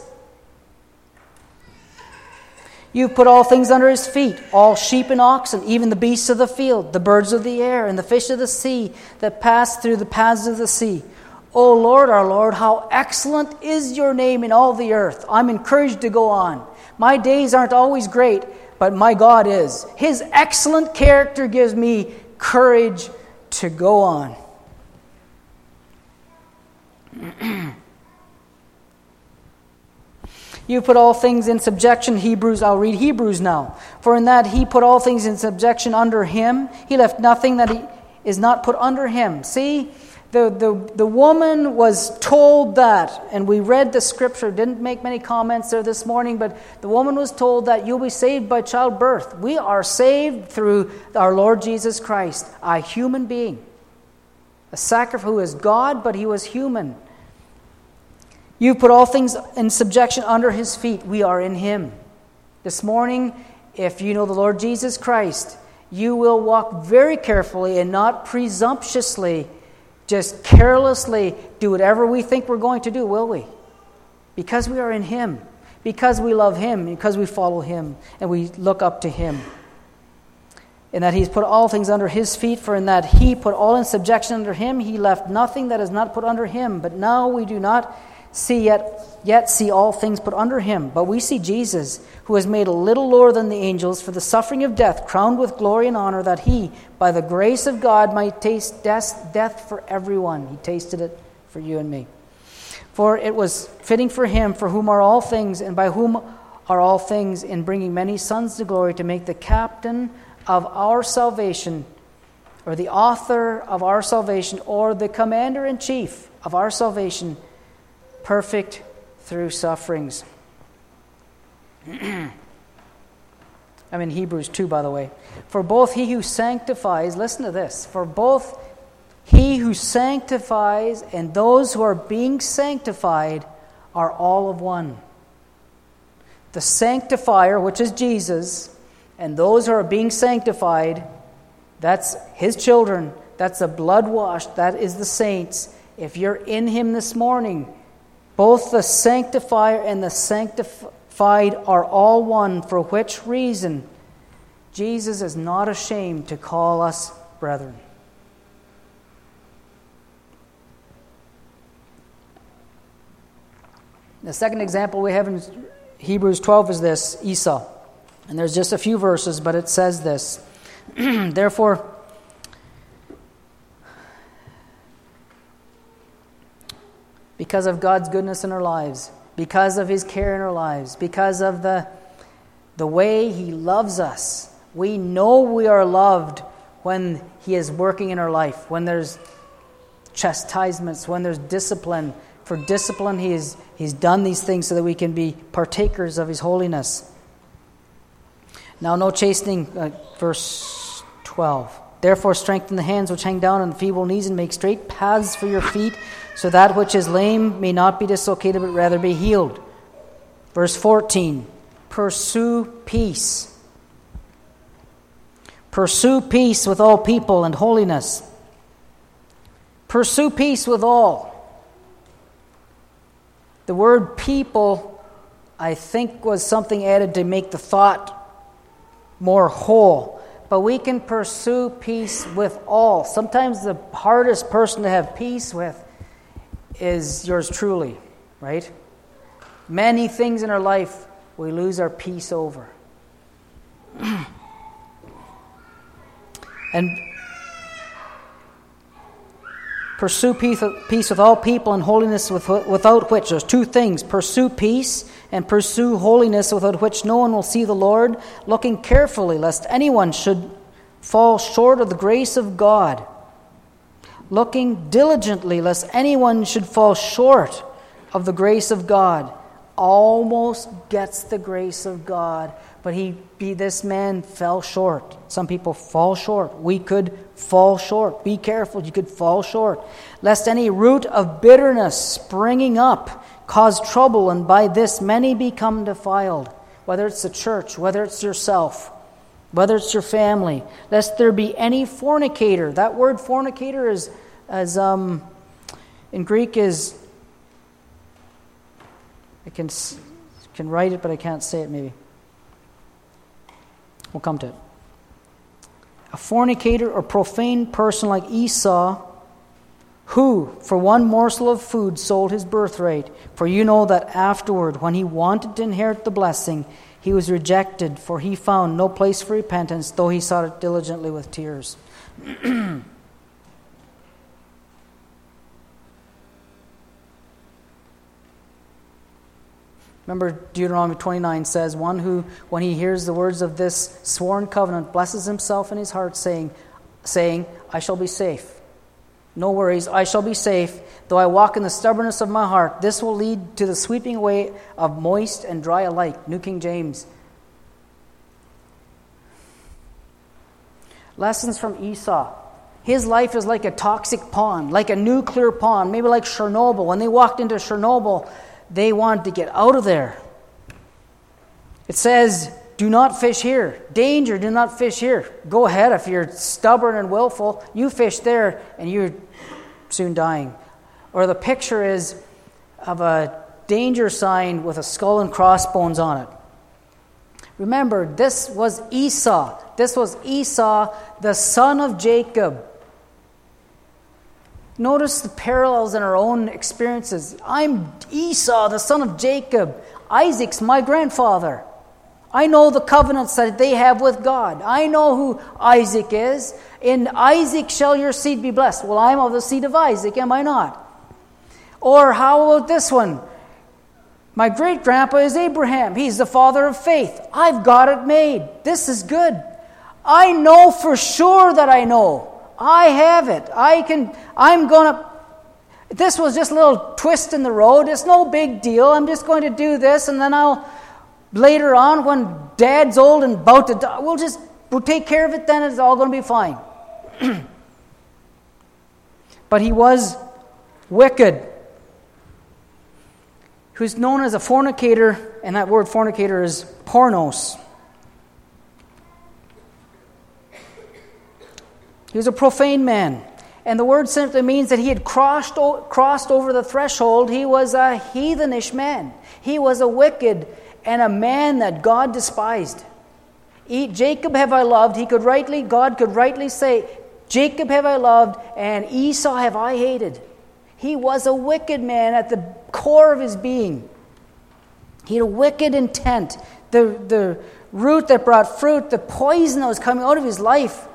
You've put all things under his feet, all sheep and oxen, even the beasts of the field, the birds of the air, and the fish of the sea that pass through the paths of the sea. O Lord, our Lord, how excellent is your name in all the earth. I'm encouraged to go on. My days aren't always great, but my God is. His excellent character gives me courage to go on. You put all things in subjection. Hebrews, I'll read Hebrews now. For in that he put all things in subjection under him. He left nothing that he is not put under him. See, the, the, the woman was told that, and we read the scripture, didn't make many comments there this morning, but the woman was told that you'll be saved by childbirth. We are saved through our Lord Jesus Christ, a human being. A sacrifice who is God, but he was human. You put all things in subjection under his feet. We are in him. This morning, if you know the Lord Jesus Christ, you will walk very carefully and not presumptuously, just carelessly do whatever we think we're going to do, will we? Because we are in him. Because we love him. Because we follow him. And we look up to him. In that he's put all things under his feet, for in that he put all in subjection under him, he left nothing that is not put under him. But now we do not see yet, yet see all things put under him. But we see Jesus, who is made a little lower than the angels for the suffering of death, crowned with glory and honor, that he, by the grace of God, might taste death, death for everyone. He tasted it for you and me. For it was fitting for him, for whom are all things, and by whom are all things, in bringing many sons to glory, to make the captain of our salvation, or the author of our salvation, or the commander-in-chief of our salvation, perfect through sufferings. I'm in Hebrews two, by the way. For both he who sanctifies, listen to this, for both he who sanctifies and those who are being sanctified are all of one. The sanctifier, which is Jesus, and those who are being sanctified, that's his children, that's the blood-washed, that is the saints. If you're in him this morning, both the sanctifier and the sanctified are all one, for which reason Jesus is not ashamed to call us brethren. The second example we have in Hebrews twelve is this, Esau. And there's just a few verses, but it says this. Therefore, because of God's goodness in our lives, because of his care in our lives, because of the, the way he loves us, We know we are loved when He is working in our life, when there's chastisements, when there's discipline. For discipline, He is, He's done these things so that we can be partakers of His holiness. Now, no chastening, uh, verse twelve. Therefore, strengthen the hands which hang down and the feeble knees, and make straight paths for your feet, so that which is lame may not be dislocated, but rather be healed. Verse fourteen. Pursue peace. Pursue peace with all people and holiness. Pursue peace with all. The word people, I think, was something added to make the thought more whole. But we can pursue peace with all. Sometimes the hardest person to have peace with is yours truly, right? Many things in our life we lose our peace over. And pursue peace, peace with all people and holiness with, without which, there's two things, pursue peace and pursue holiness, without which no one will see the Lord, looking carefully lest anyone should fall short of the grace of God. Looking diligently lest anyone should fall short of the grace of God. Almost gets the grace of God, but he, be this man fell short. Some people fall short. We could fall short. Be careful, you could fall short. Lest any root of bitterness springing up cause trouble, and by this many become defiled. Whether it's the church, whether it's yourself, whether it's your family. Lest there be any fornicator. That word fornicator is, as um, in Greek is, I can can write it, but I can't say it maybe. We'll come to it. A fornicator or profane person like Esau, who, for one morsel of food, sold his birthright. For you know that afterward, when he wanted to inherit the blessing, he was rejected, for he found no place for repentance, though he sought it diligently with tears. Remember, Deuteronomy twenty-nine says, one who, when he hears the words of this sworn covenant, blesses himself in his heart, saying, saying, I shall be safe. No worries, I shall be safe, though I walk in the stubbornness of my heart. This will lead to the sweeping away of moist and dry alike. New King James. Lessons from Esau. His life is like a toxic pond, like a nuclear pond, maybe like Chernobyl. When they walked into Chernobyl, they wanted to get out of there. It says, do not fish here. Danger, do not fish here. Go ahead if you're stubborn and willful. You fish there and you're soon dying. Or the picture is of a danger sign with a skull and crossbones on it. Remember, this was Esau. This was Esau, the son of Jacob. Notice the parallels in our own experiences. I'm Esau, the son of Jacob. Isaac's my grandfather. I know the covenants that they have with God. I know who Isaac is. In Isaac shall your seed be blessed. Well, I'm of the seed of Isaac, am I not? Or how about this one? My great-grandpa is Abraham. He's the father of faith. I've got it made. This is good. I know for sure that I know. I have it. I can, I'm going to, this was just a little twist in the road. It's no big deal. I'm just going to do this, and then I'll, later on, when Dad's old and about to die, we'll just, we'll take care of it then. It's all going to be fine. But he was wicked. Who's known as a fornicator, and that word fornicator is pornos. He was a profane man. And the word simply means that he had crossed, crossed over the threshold. He was a heathenish man. He was a wicked and a man that God despised. Jacob have I loved. He could rightly, God could rightly say, Jacob have I loved, and Esau have I hated. He was a wicked man at the core of his being. He had a wicked intent. The, the root that brought fruit, the poison that was coming out of his life,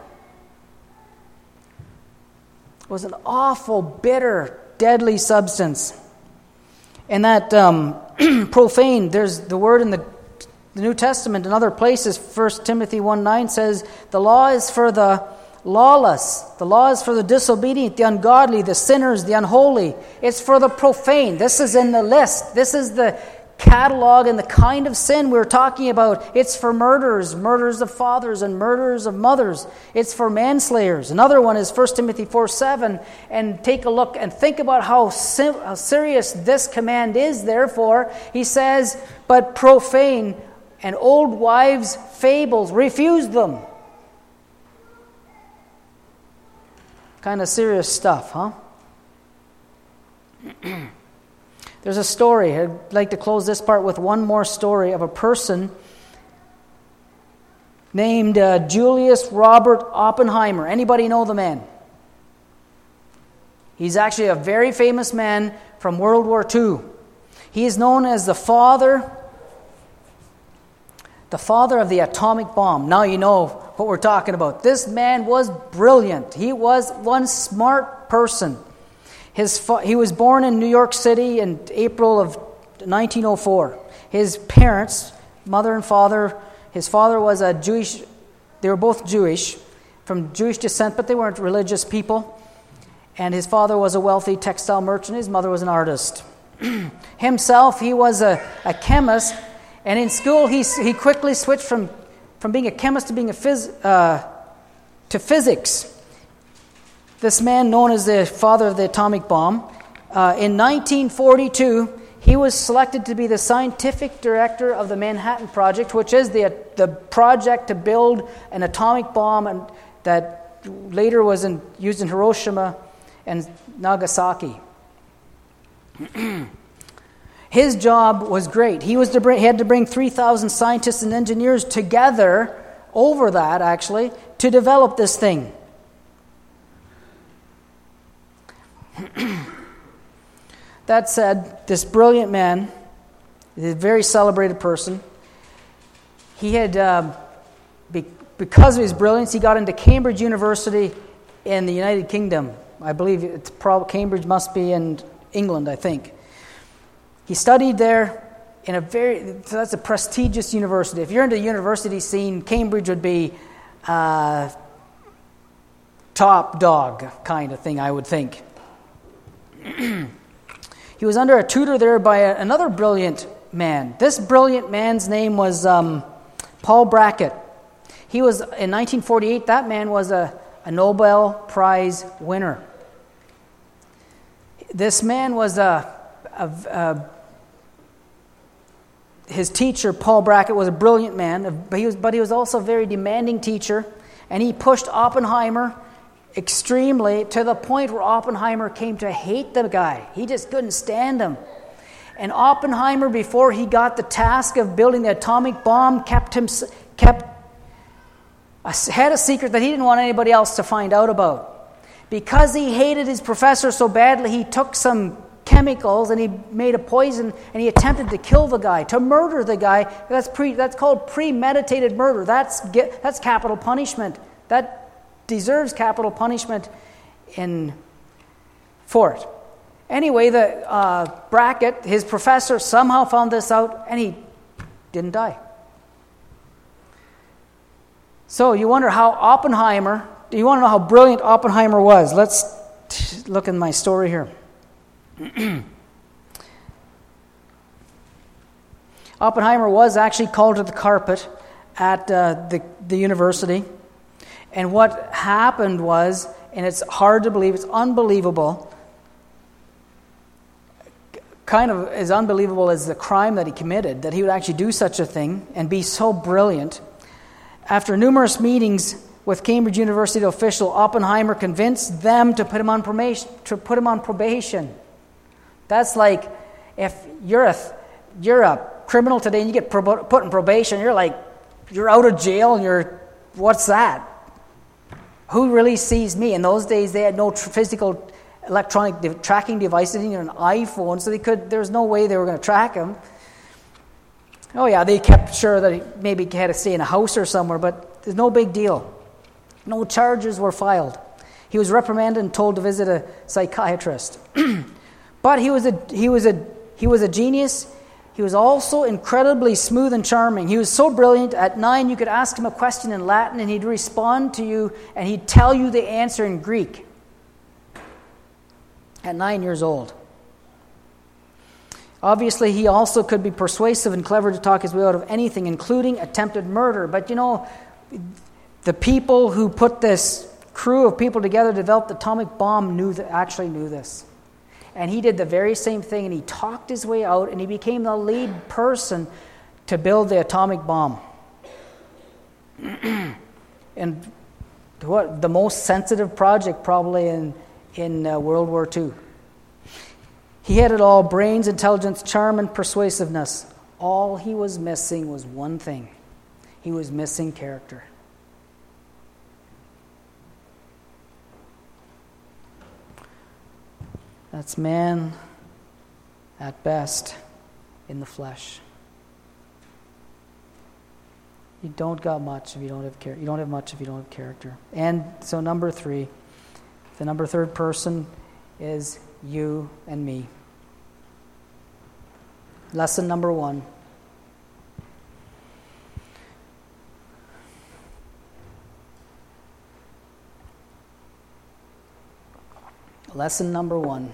was an awful, bitter, deadly substance. And that um, profane, there's the word in the The New Testament in other places, First Timothy one nine says, the law is for the lawless. The law is for the disobedient, the ungodly, the sinners, the unholy. It's for the profane. This is in the list. This is the catalog and the kind of sin we're talking about. It's for murderers, murders of fathers and murderers of mothers. It's for manslayers. Another one is First Timothy four seven. And take a look and think about how, sim- how serious this command is. Therefore, he says, but profane and old wives' fables, refuse them. Kind of serious stuff, huh? There's a story. I'd like to close this part with one more story of a person named uh, Julius Robert Oppenheimer. Anybody know the man? He's actually a very famous man from World War Two. He is known as the father, the father of the atomic bomb. Now you know what we're talking about. This man was brilliant. He was one smart person. His fa- he was born in New York City in April of nineteen oh four. His parents, mother and father, his father was a Jewish, they were both Jewish, from Jewish descent, but they weren't religious people. And his father was a wealthy textile merchant. His mother was an artist. Himself, he was a, a chemist. And in school, he he quickly switched from, from being a chemist to being a phys, uh, to physics. This man, known as the father of the atomic bomb, uh, in nineteen forty-two, he was selected to be the scientific director of the Manhattan Project, which is the the project to build an atomic bomb and that later was in, used in Hiroshima and Nagasaki. His job was great. He was to bring, he had to bring three thousand scientists and engineers together over that, actually, to develop this thing. That said, this brilliant man, a very celebrated person, he had, uh, be, because of his brilliance, he got into Cambridge University in the United Kingdom. I believe it's probably, Cambridge must be in England, I think. He studied there in a very, so that's a prestigious university. If you're into the university scene, Cambridge would be uh, top dog kind of thing, I would think. He was under a tutor there by a, another brilliant man. This brilliant man's name was um, Paul Brackett. He was, in nineteen forty-eight, that man was a, a Nobel Prize winner. This man was a, a, a his teacher, Paul Brackett, was a brilliant man, but he was, but he was also a very demanding teacher, and he pushed Oppenheimer extremely to the point where Oppenheimer came to hate the guy. He just couldn't stand him. And Oppenheimer, before he got the task of building the atomic bomb, kept him kept had a secret that he didn't want anybody else to find out about. Because he hated his professor so badly, he took some chemicals and he made a poison and he attempted to kill the guy, to murder the guy. That's pre that's called premeditated murder. That's that's capital punishment. That deserves capital punishment in for it. Anyway, the uh, Brackett, his professor, somehow found this out, and he didn't die. So you wonder how Oppenheimer, you want to know how brilliant Oppenheimer was. Let's t- look in my story here. Oppenheimer was actually called to the carpet at uh, the, the university. And what happened was, and it's hard to believe, it's unbelievable, kind of as unbelievable as the crime that he committed, that he would actually do such a thing and be so brilliant. After numerous meetings with Cambridge University official, Oppenheimer convinced them to put him on probation. To put him on probation. That's like if you're a you're a criminal today and you get pro- put in probation, you're like you're out of jail and you're what's that? Who really sees me? In those days, they had no tr- physical electronic de- tracking devices, even an iPhone, so they could. There was no way they were going to track him. Oh yeah, they kept sure that he maybe had to stay in a house or somewhere, but there's no big deal. No charges were filed. He was reprimanded and told to visit a psychiatrist. But he was a he was a he was a genius. he was also incredibly smooth and charming. He was so brilliant. At nine, you could ask him a question in Latin, and he'd respond to you, and he'd tell you the answer in Greek. At nine years old. Obviously, he also could be persuasive and clever to talk his way out of anything, including attempted murder. But you know, the people who put this crew of people together to develop the atomic bomb knew that, actually knew this. And he did the very same thing, and he talked his way out, and he became the lead person to build the atomic bomb. And what the most sensitive project probably in, in uh, World War Two. He had it all: brains, intelligence, charm, and persuasiveness. All he was missing was one thing. He was missing character. That's man at best in the flesh. You don't got much if you don't have char- you don't have much if you don't have character. And so number three, the number third person is you and me. Lesson number one. Lesson number one.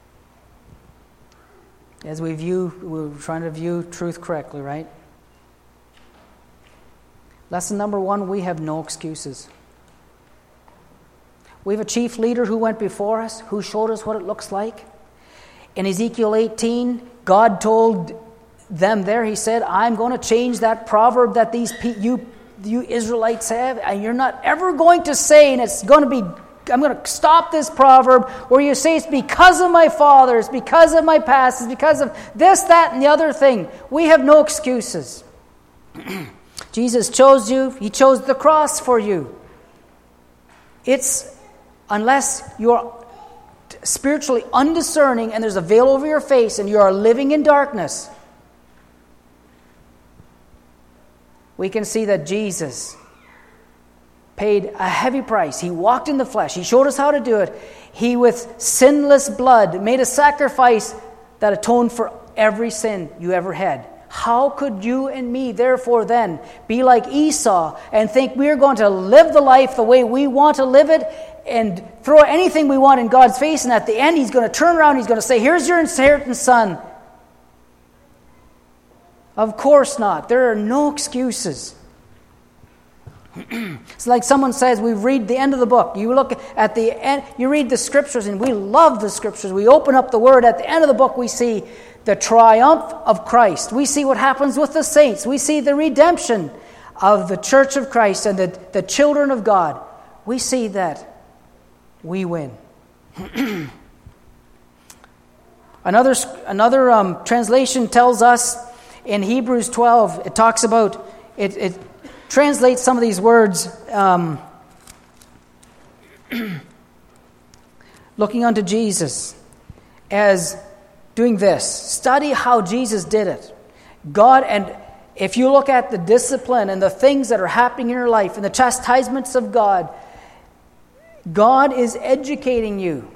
As we view, we're trying to view truth correctly, right? Lesson number one, we have no excuses. We have a chief leader who went before us, who showed us what it looks like. In Ezekiel eighteen, God told them there, he said, I'm going to change that proverb that these you, you Israelites have, and you're not ever going to say, and it's going to be, I'm going to stop this proverb where you say it's because of my father, it's because of my past, it's because of this, that, and the other thing. We have no excuses. Jesus chose you. He chose the cross for you. It's, unless you're spiritually undiscerning and there's a veil over your face and you are living in darkness, we can see that Jesus paid a heavy price. He walked in the flesh. He showed us how to do it. He, with sinless blood, made a sacrifice that atoned for every sin you ever had. How could you and me, therefore, then be like Esau and think we're going to live the life the way we want to live it and throw anything we want in God's face, and at the end He's going to turn around and He's going to say, here's your inheritance, son? Of course not. There are no excuses. It's like someone says, we read the end of the book. You look at the end, you read the scriptures, and we love the scriptures. We open up the word. At the end of the book, we see the triumph of Christ. We see what happens with the saints. We see the redemption of the church of Christ and the, the children of God. We see that we win. another another um, translation tells us in Hebrews twelve, it talks about, it, it translates some of these words, um, looking unto Jesus as doing this. Study how Jesus did it. God, and if you look at the discipline and the things that are happening in your life and the chastisements of God, God is educating you.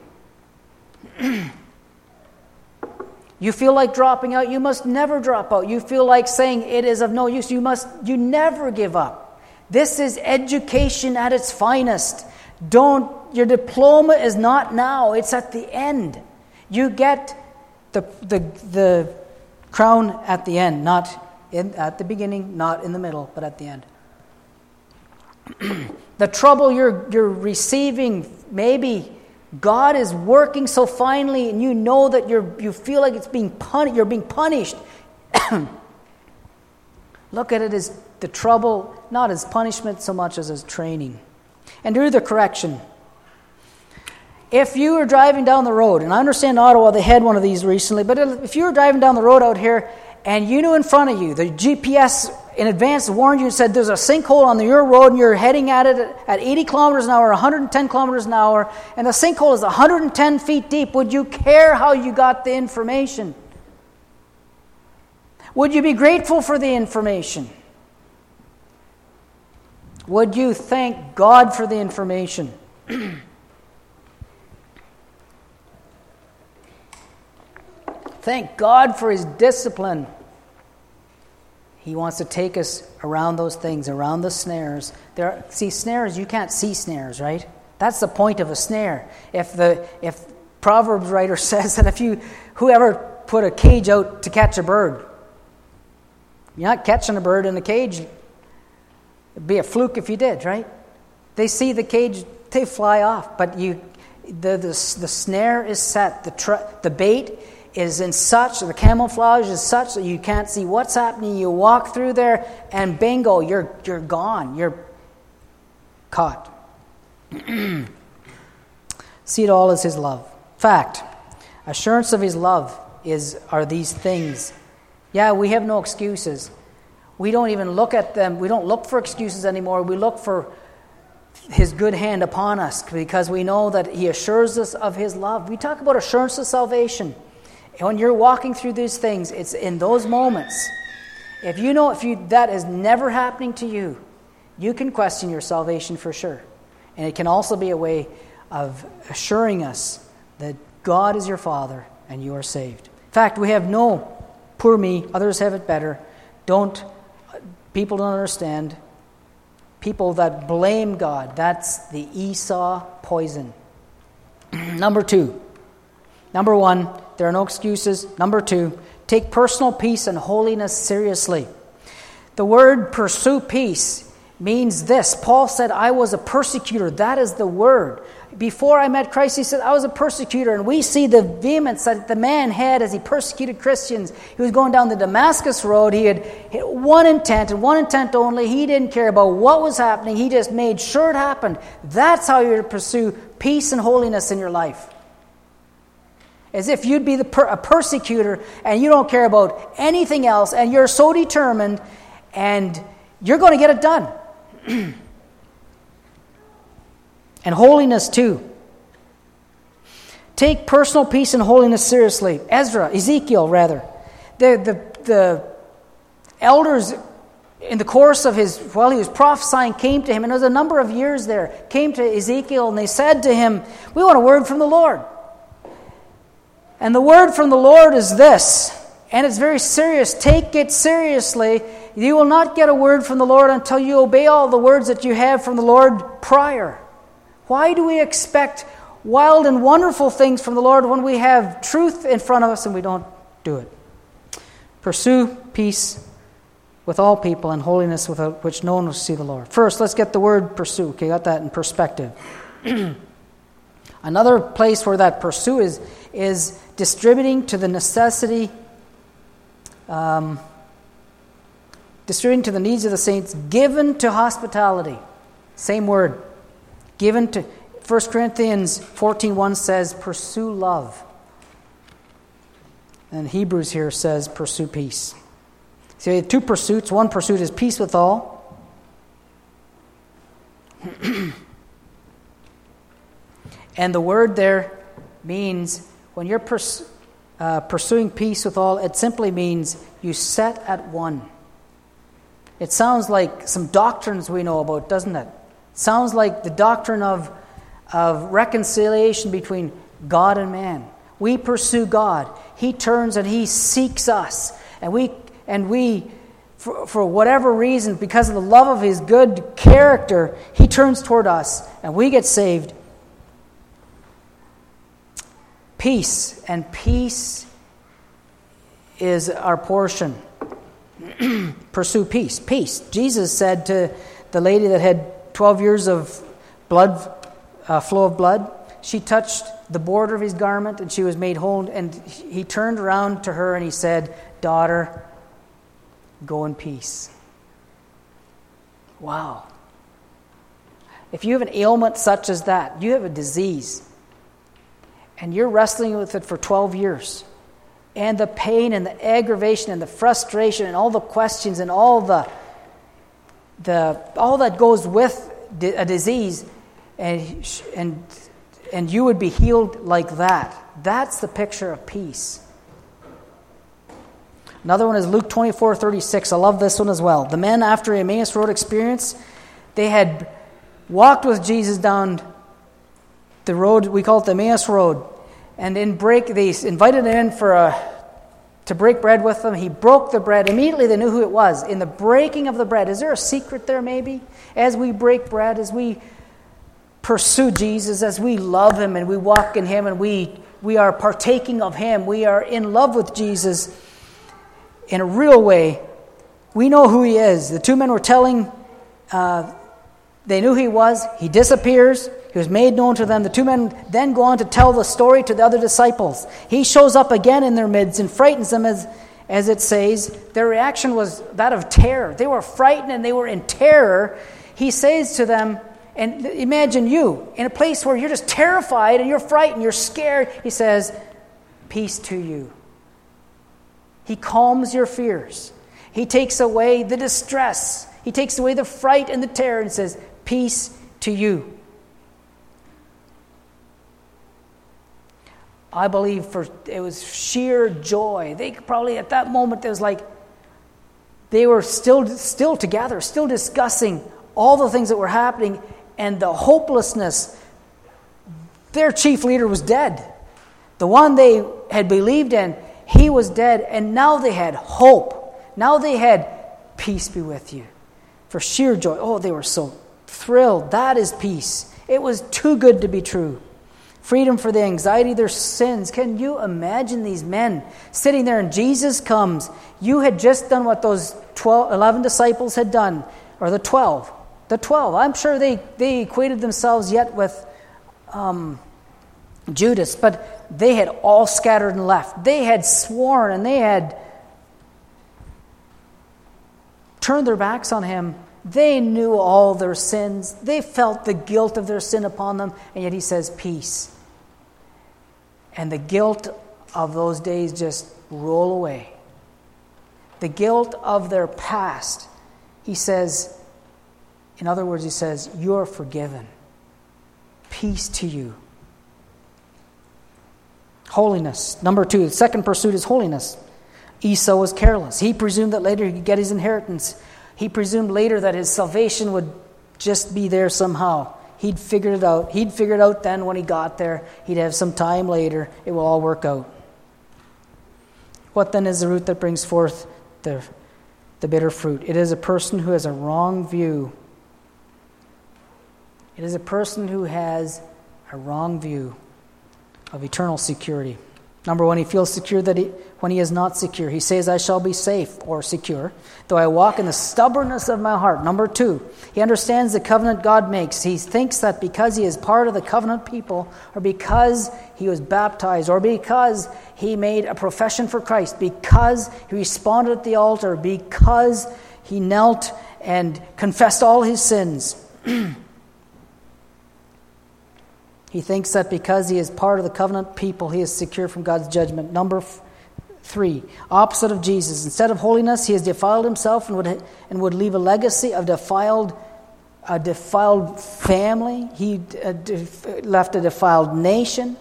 You feel like dropping out, you must never drop out. You feel like saying it is of no use, you must you never give up. This is education at its finest. Don't your diploma is not now, it's at the end. You get the the the crown at the end, not in, at the beginning, not in the middle, but at the end. The trouble you're you're receiving, maybe God is working so finely, and you know that you're you feel like it's being pun- you're being punished. Look at it as the trouble, not as punishment so much as as training. And do the correction. If you were driving down the road, and I understand Ottawa, they had one of these recently, but if you were driving down the road out here and you knew in front of you, the G P S in advance warned you and said there's a sinkhole on your road and you're heading at it at eighty kilometers an hour, one hundred ten kilometers an hour, and the sinkhole is one hundred ten feet deep, would you care how you got the information? Would you be grateful for the information? Would you thank God for the information? Thank God for His discipline. He wants to take us around those things, around the snares. There, are, see, snares, you can't see snares, right? That's the point of a snare. If the if Proverbs writer says that if you, whoever put a cage out to catch a bird, you're not catching a bird in a cage. It'd be a fluke if you did, right? They see the cage, they fly off. But you, the the, the snare is set. The tr- the bait is in such, the camouflage is such that you can't see what's happening. You walk through there, and bingo, you're you're gone. You're caught. See it all as His love. Fact, assurance of His love is are these things. Yeah, we have no excuses. We don't even look at them. We don't look for excuses anymore. We look for His good hand upon us because we know that He assures us of His love. We talk about assurance of salvation. When you're walking through these things, it's in those moments. If you know if you that is never happening to you, you can question your salvation for sure. And it can also be a way of assuring us that God is your Father and you are saved. In fact, we have no poor me, others have it better. Don't people don't understand. People that blame God, that's the Esau poison. Number two. Number one, there are no excuses. Number two, take personal peace and holiness seriously. The word pursue peace means this. Paul said, I was a persecutor. That is the word. Before I met Christ, he said, I was a persecutor. And we see the vehemence that the man had as he persecuted Christians. He was going down the Damascus road. He had one intent and one intent only. He didn't care about what was happening. He just made sure it happened. That's how you're to pursue peace and holiness in your life. As if you'd be the per- a persecutor and you don't care about anything else and you're so determined and you're going to get it done. And holiness too. Take personal peace and holiness seriously. Ezra, Ezekiel rather. The, the, the elders in the course of his, while he was prophesying, came to him, and there was a number of years there, came to Ezekiel and they said to him, we want a word from the Lord. And the word from the Lord is this, and it's very serious. Take it seriously. You will not get a word from the Lord until you obey all the words that you have from the Lord prior. Why do we expect wild and wonderful things from the Lord when we have truth in front of us and we don't do it? Pursue peace with all people and holiness without which no one will see the Lord. First, let's get the word pursue. Okay, got that in perspective. Another place where that pursue is is distributing to the necessity, um, distributing to the needs of the saints, given to hospitality. Same word. Given to, First Corinthians fourteen one says, pursue love. And Hebrews here says, pursue peace. So you have two pursuits. One pursuit is peace with all. And the word there means, when you're pers- uh, pursuing peace with all, it simply means you set at one. It sounds like some doctrines we know about, doesn't it? It sounds like the doctrine of, of reconciliation between God and man. We pursue God. He turns and He seeks us. And we, and we for, for whatever reason, because of the love of His good character, He turns toward us and we get saved. Peace, and peace is our portion. Pursue peace. Peace. Jesus said to the lady that had twelve years of blood, uh, flow of blood, she touched the border of His garment and she was made whole. And He turned around to her and He said, daughter, go in peace. Wow. If you have an ailment such as that, you have a disease, and you're wrestling with it for twelve years, and the pain and the aggravation and the frustration and all the questions and all the the all that goes with a disease, and and and you would be healed like that. That's the picture of peace. Another one is Luke twenty-four thirty-six. I love this one as well. The men, after Emmaus Road experience, they had walked with Jesus down the road, we call it the Emmaus Road. And in break, they invited him in for a to break bread with them. He broke the bread. Immediately they knew who it was. In the breaking of the bread, is there a secret there maybe? As we break bread, as we pursue Jesus, as we love Him and we walk in Him and we, we are partaking of Him, we are in love with Jesus in a real way, we know who He is. The two men were telling, uh, they knew who He was. He disappears. He was made known to them. The two men then go on to tell the story to the other disciples. He shows up again in their midst and frightens them, as, as it says. Their reaction was that of terror. They were frightened and they were in terror. He says to them, and imagine you in a place where you're just terrified and you're frightened, you're scared. He says, peace to you. He calms your fears. He takes away the distress. He takes away the fright and the terror and says, peace to you. I believe for it was sheer joy. They probably at that moment it was like they were still still together, still discussing all the things that were happening and the hopelessness. Their chief leader was dead. The one they had believed in, he was dead, and now they had hope. Now they had peace be with you. For sheer joy. Oh, they were so thrilled. That is peace. It was too good to be true. Freedom for the anxiety of their sins. Can you imagine these men sitting there and Jesus comes? You had just done what those twelve, eleven disciples had done, or the twelve. The twelve. I'm sure they, they equated themselves yet with um, Judas, but they had all scattered and left. They had sworn and they had turned their backs on Him. They knew all their sins. They felt the guilt of their sin upon them, and yet He says peace. And the guilt of those days just roll away. The guilt of their past. He says, in other words, He says, you're forgiven. Peace to you. Holiness. Number two, the second pursuit is holiness. Esau was careless. He presumed that later he could get his inheritance. He presumed later that his salvation would just be there somehow. He'd figured it out. He'd figured out then when he got there. He'd have some time later. It will all work out. What then is the root that brings forth the, the bitter fruit? It is a person who has a wrong view. It is a person who has a wrong view of eternal security. Number one, he feels secure that he, when he is not secure. He says, I shall be safe or secure, though I walk in the stubbornness of my heart. Number two, he understands the covenant God makes. He thinks that because he is part of the covenant people, or because he was baptized, or because he made a profession for Christ, because he responded at the altar, because he knelt and confessed all his sins, he thinks that because he is part of the covenant people, he is secure from God's judgment. Number f- three, opposite of Jesus. Instead of holiness, he has defiled himself and would and would leave a legacy of defiled, a defiled family. He uh, def- left a defiled nation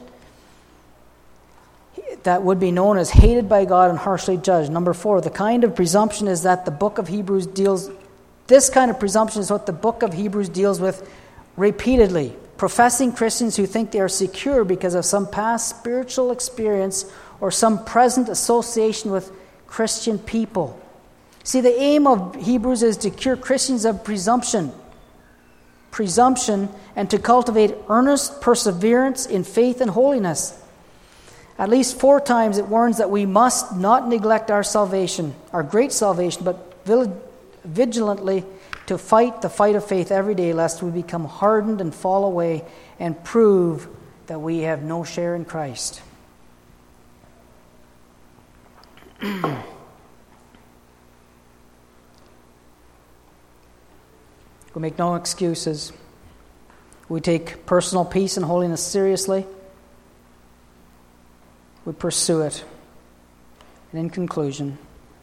that would be known as hated by God and harshly judged. Number four, the kind of presumption is that the book of Hebrews deals. This kind of presumption is what the book of Hebrews deals with repeatedly. Professing Christians who think they are secure because of some past spiritual experience or some present association with Christian people. See, the aim of Hebrews is to cure Christians of presumption, presumption, and to cultivate earnest perseverance in faith and holiness. At least four times it warns that we must not neglect our salvation, our great salvation, but vigilantly to fight the fight of faith every day, lest we become hardened and fall away and prove that we have no share in Christ. We make no excuses. We take personal peace and holiness seriously. We pursue it. And in conclusion,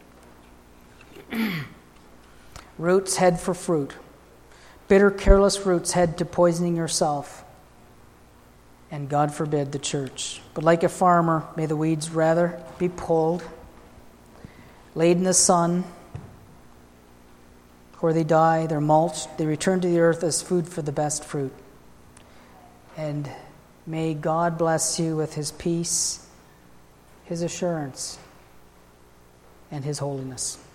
roots head for fruit. Bitter, careless roots head to poisoning yourself. And God forbid the church. But like a farmer, may the weeds rather be pulled, laid in the sun, where they die, they're mulched, they return to the earth as food for the best fruit. And may God bless you with His peace, His assurance, and his holiness.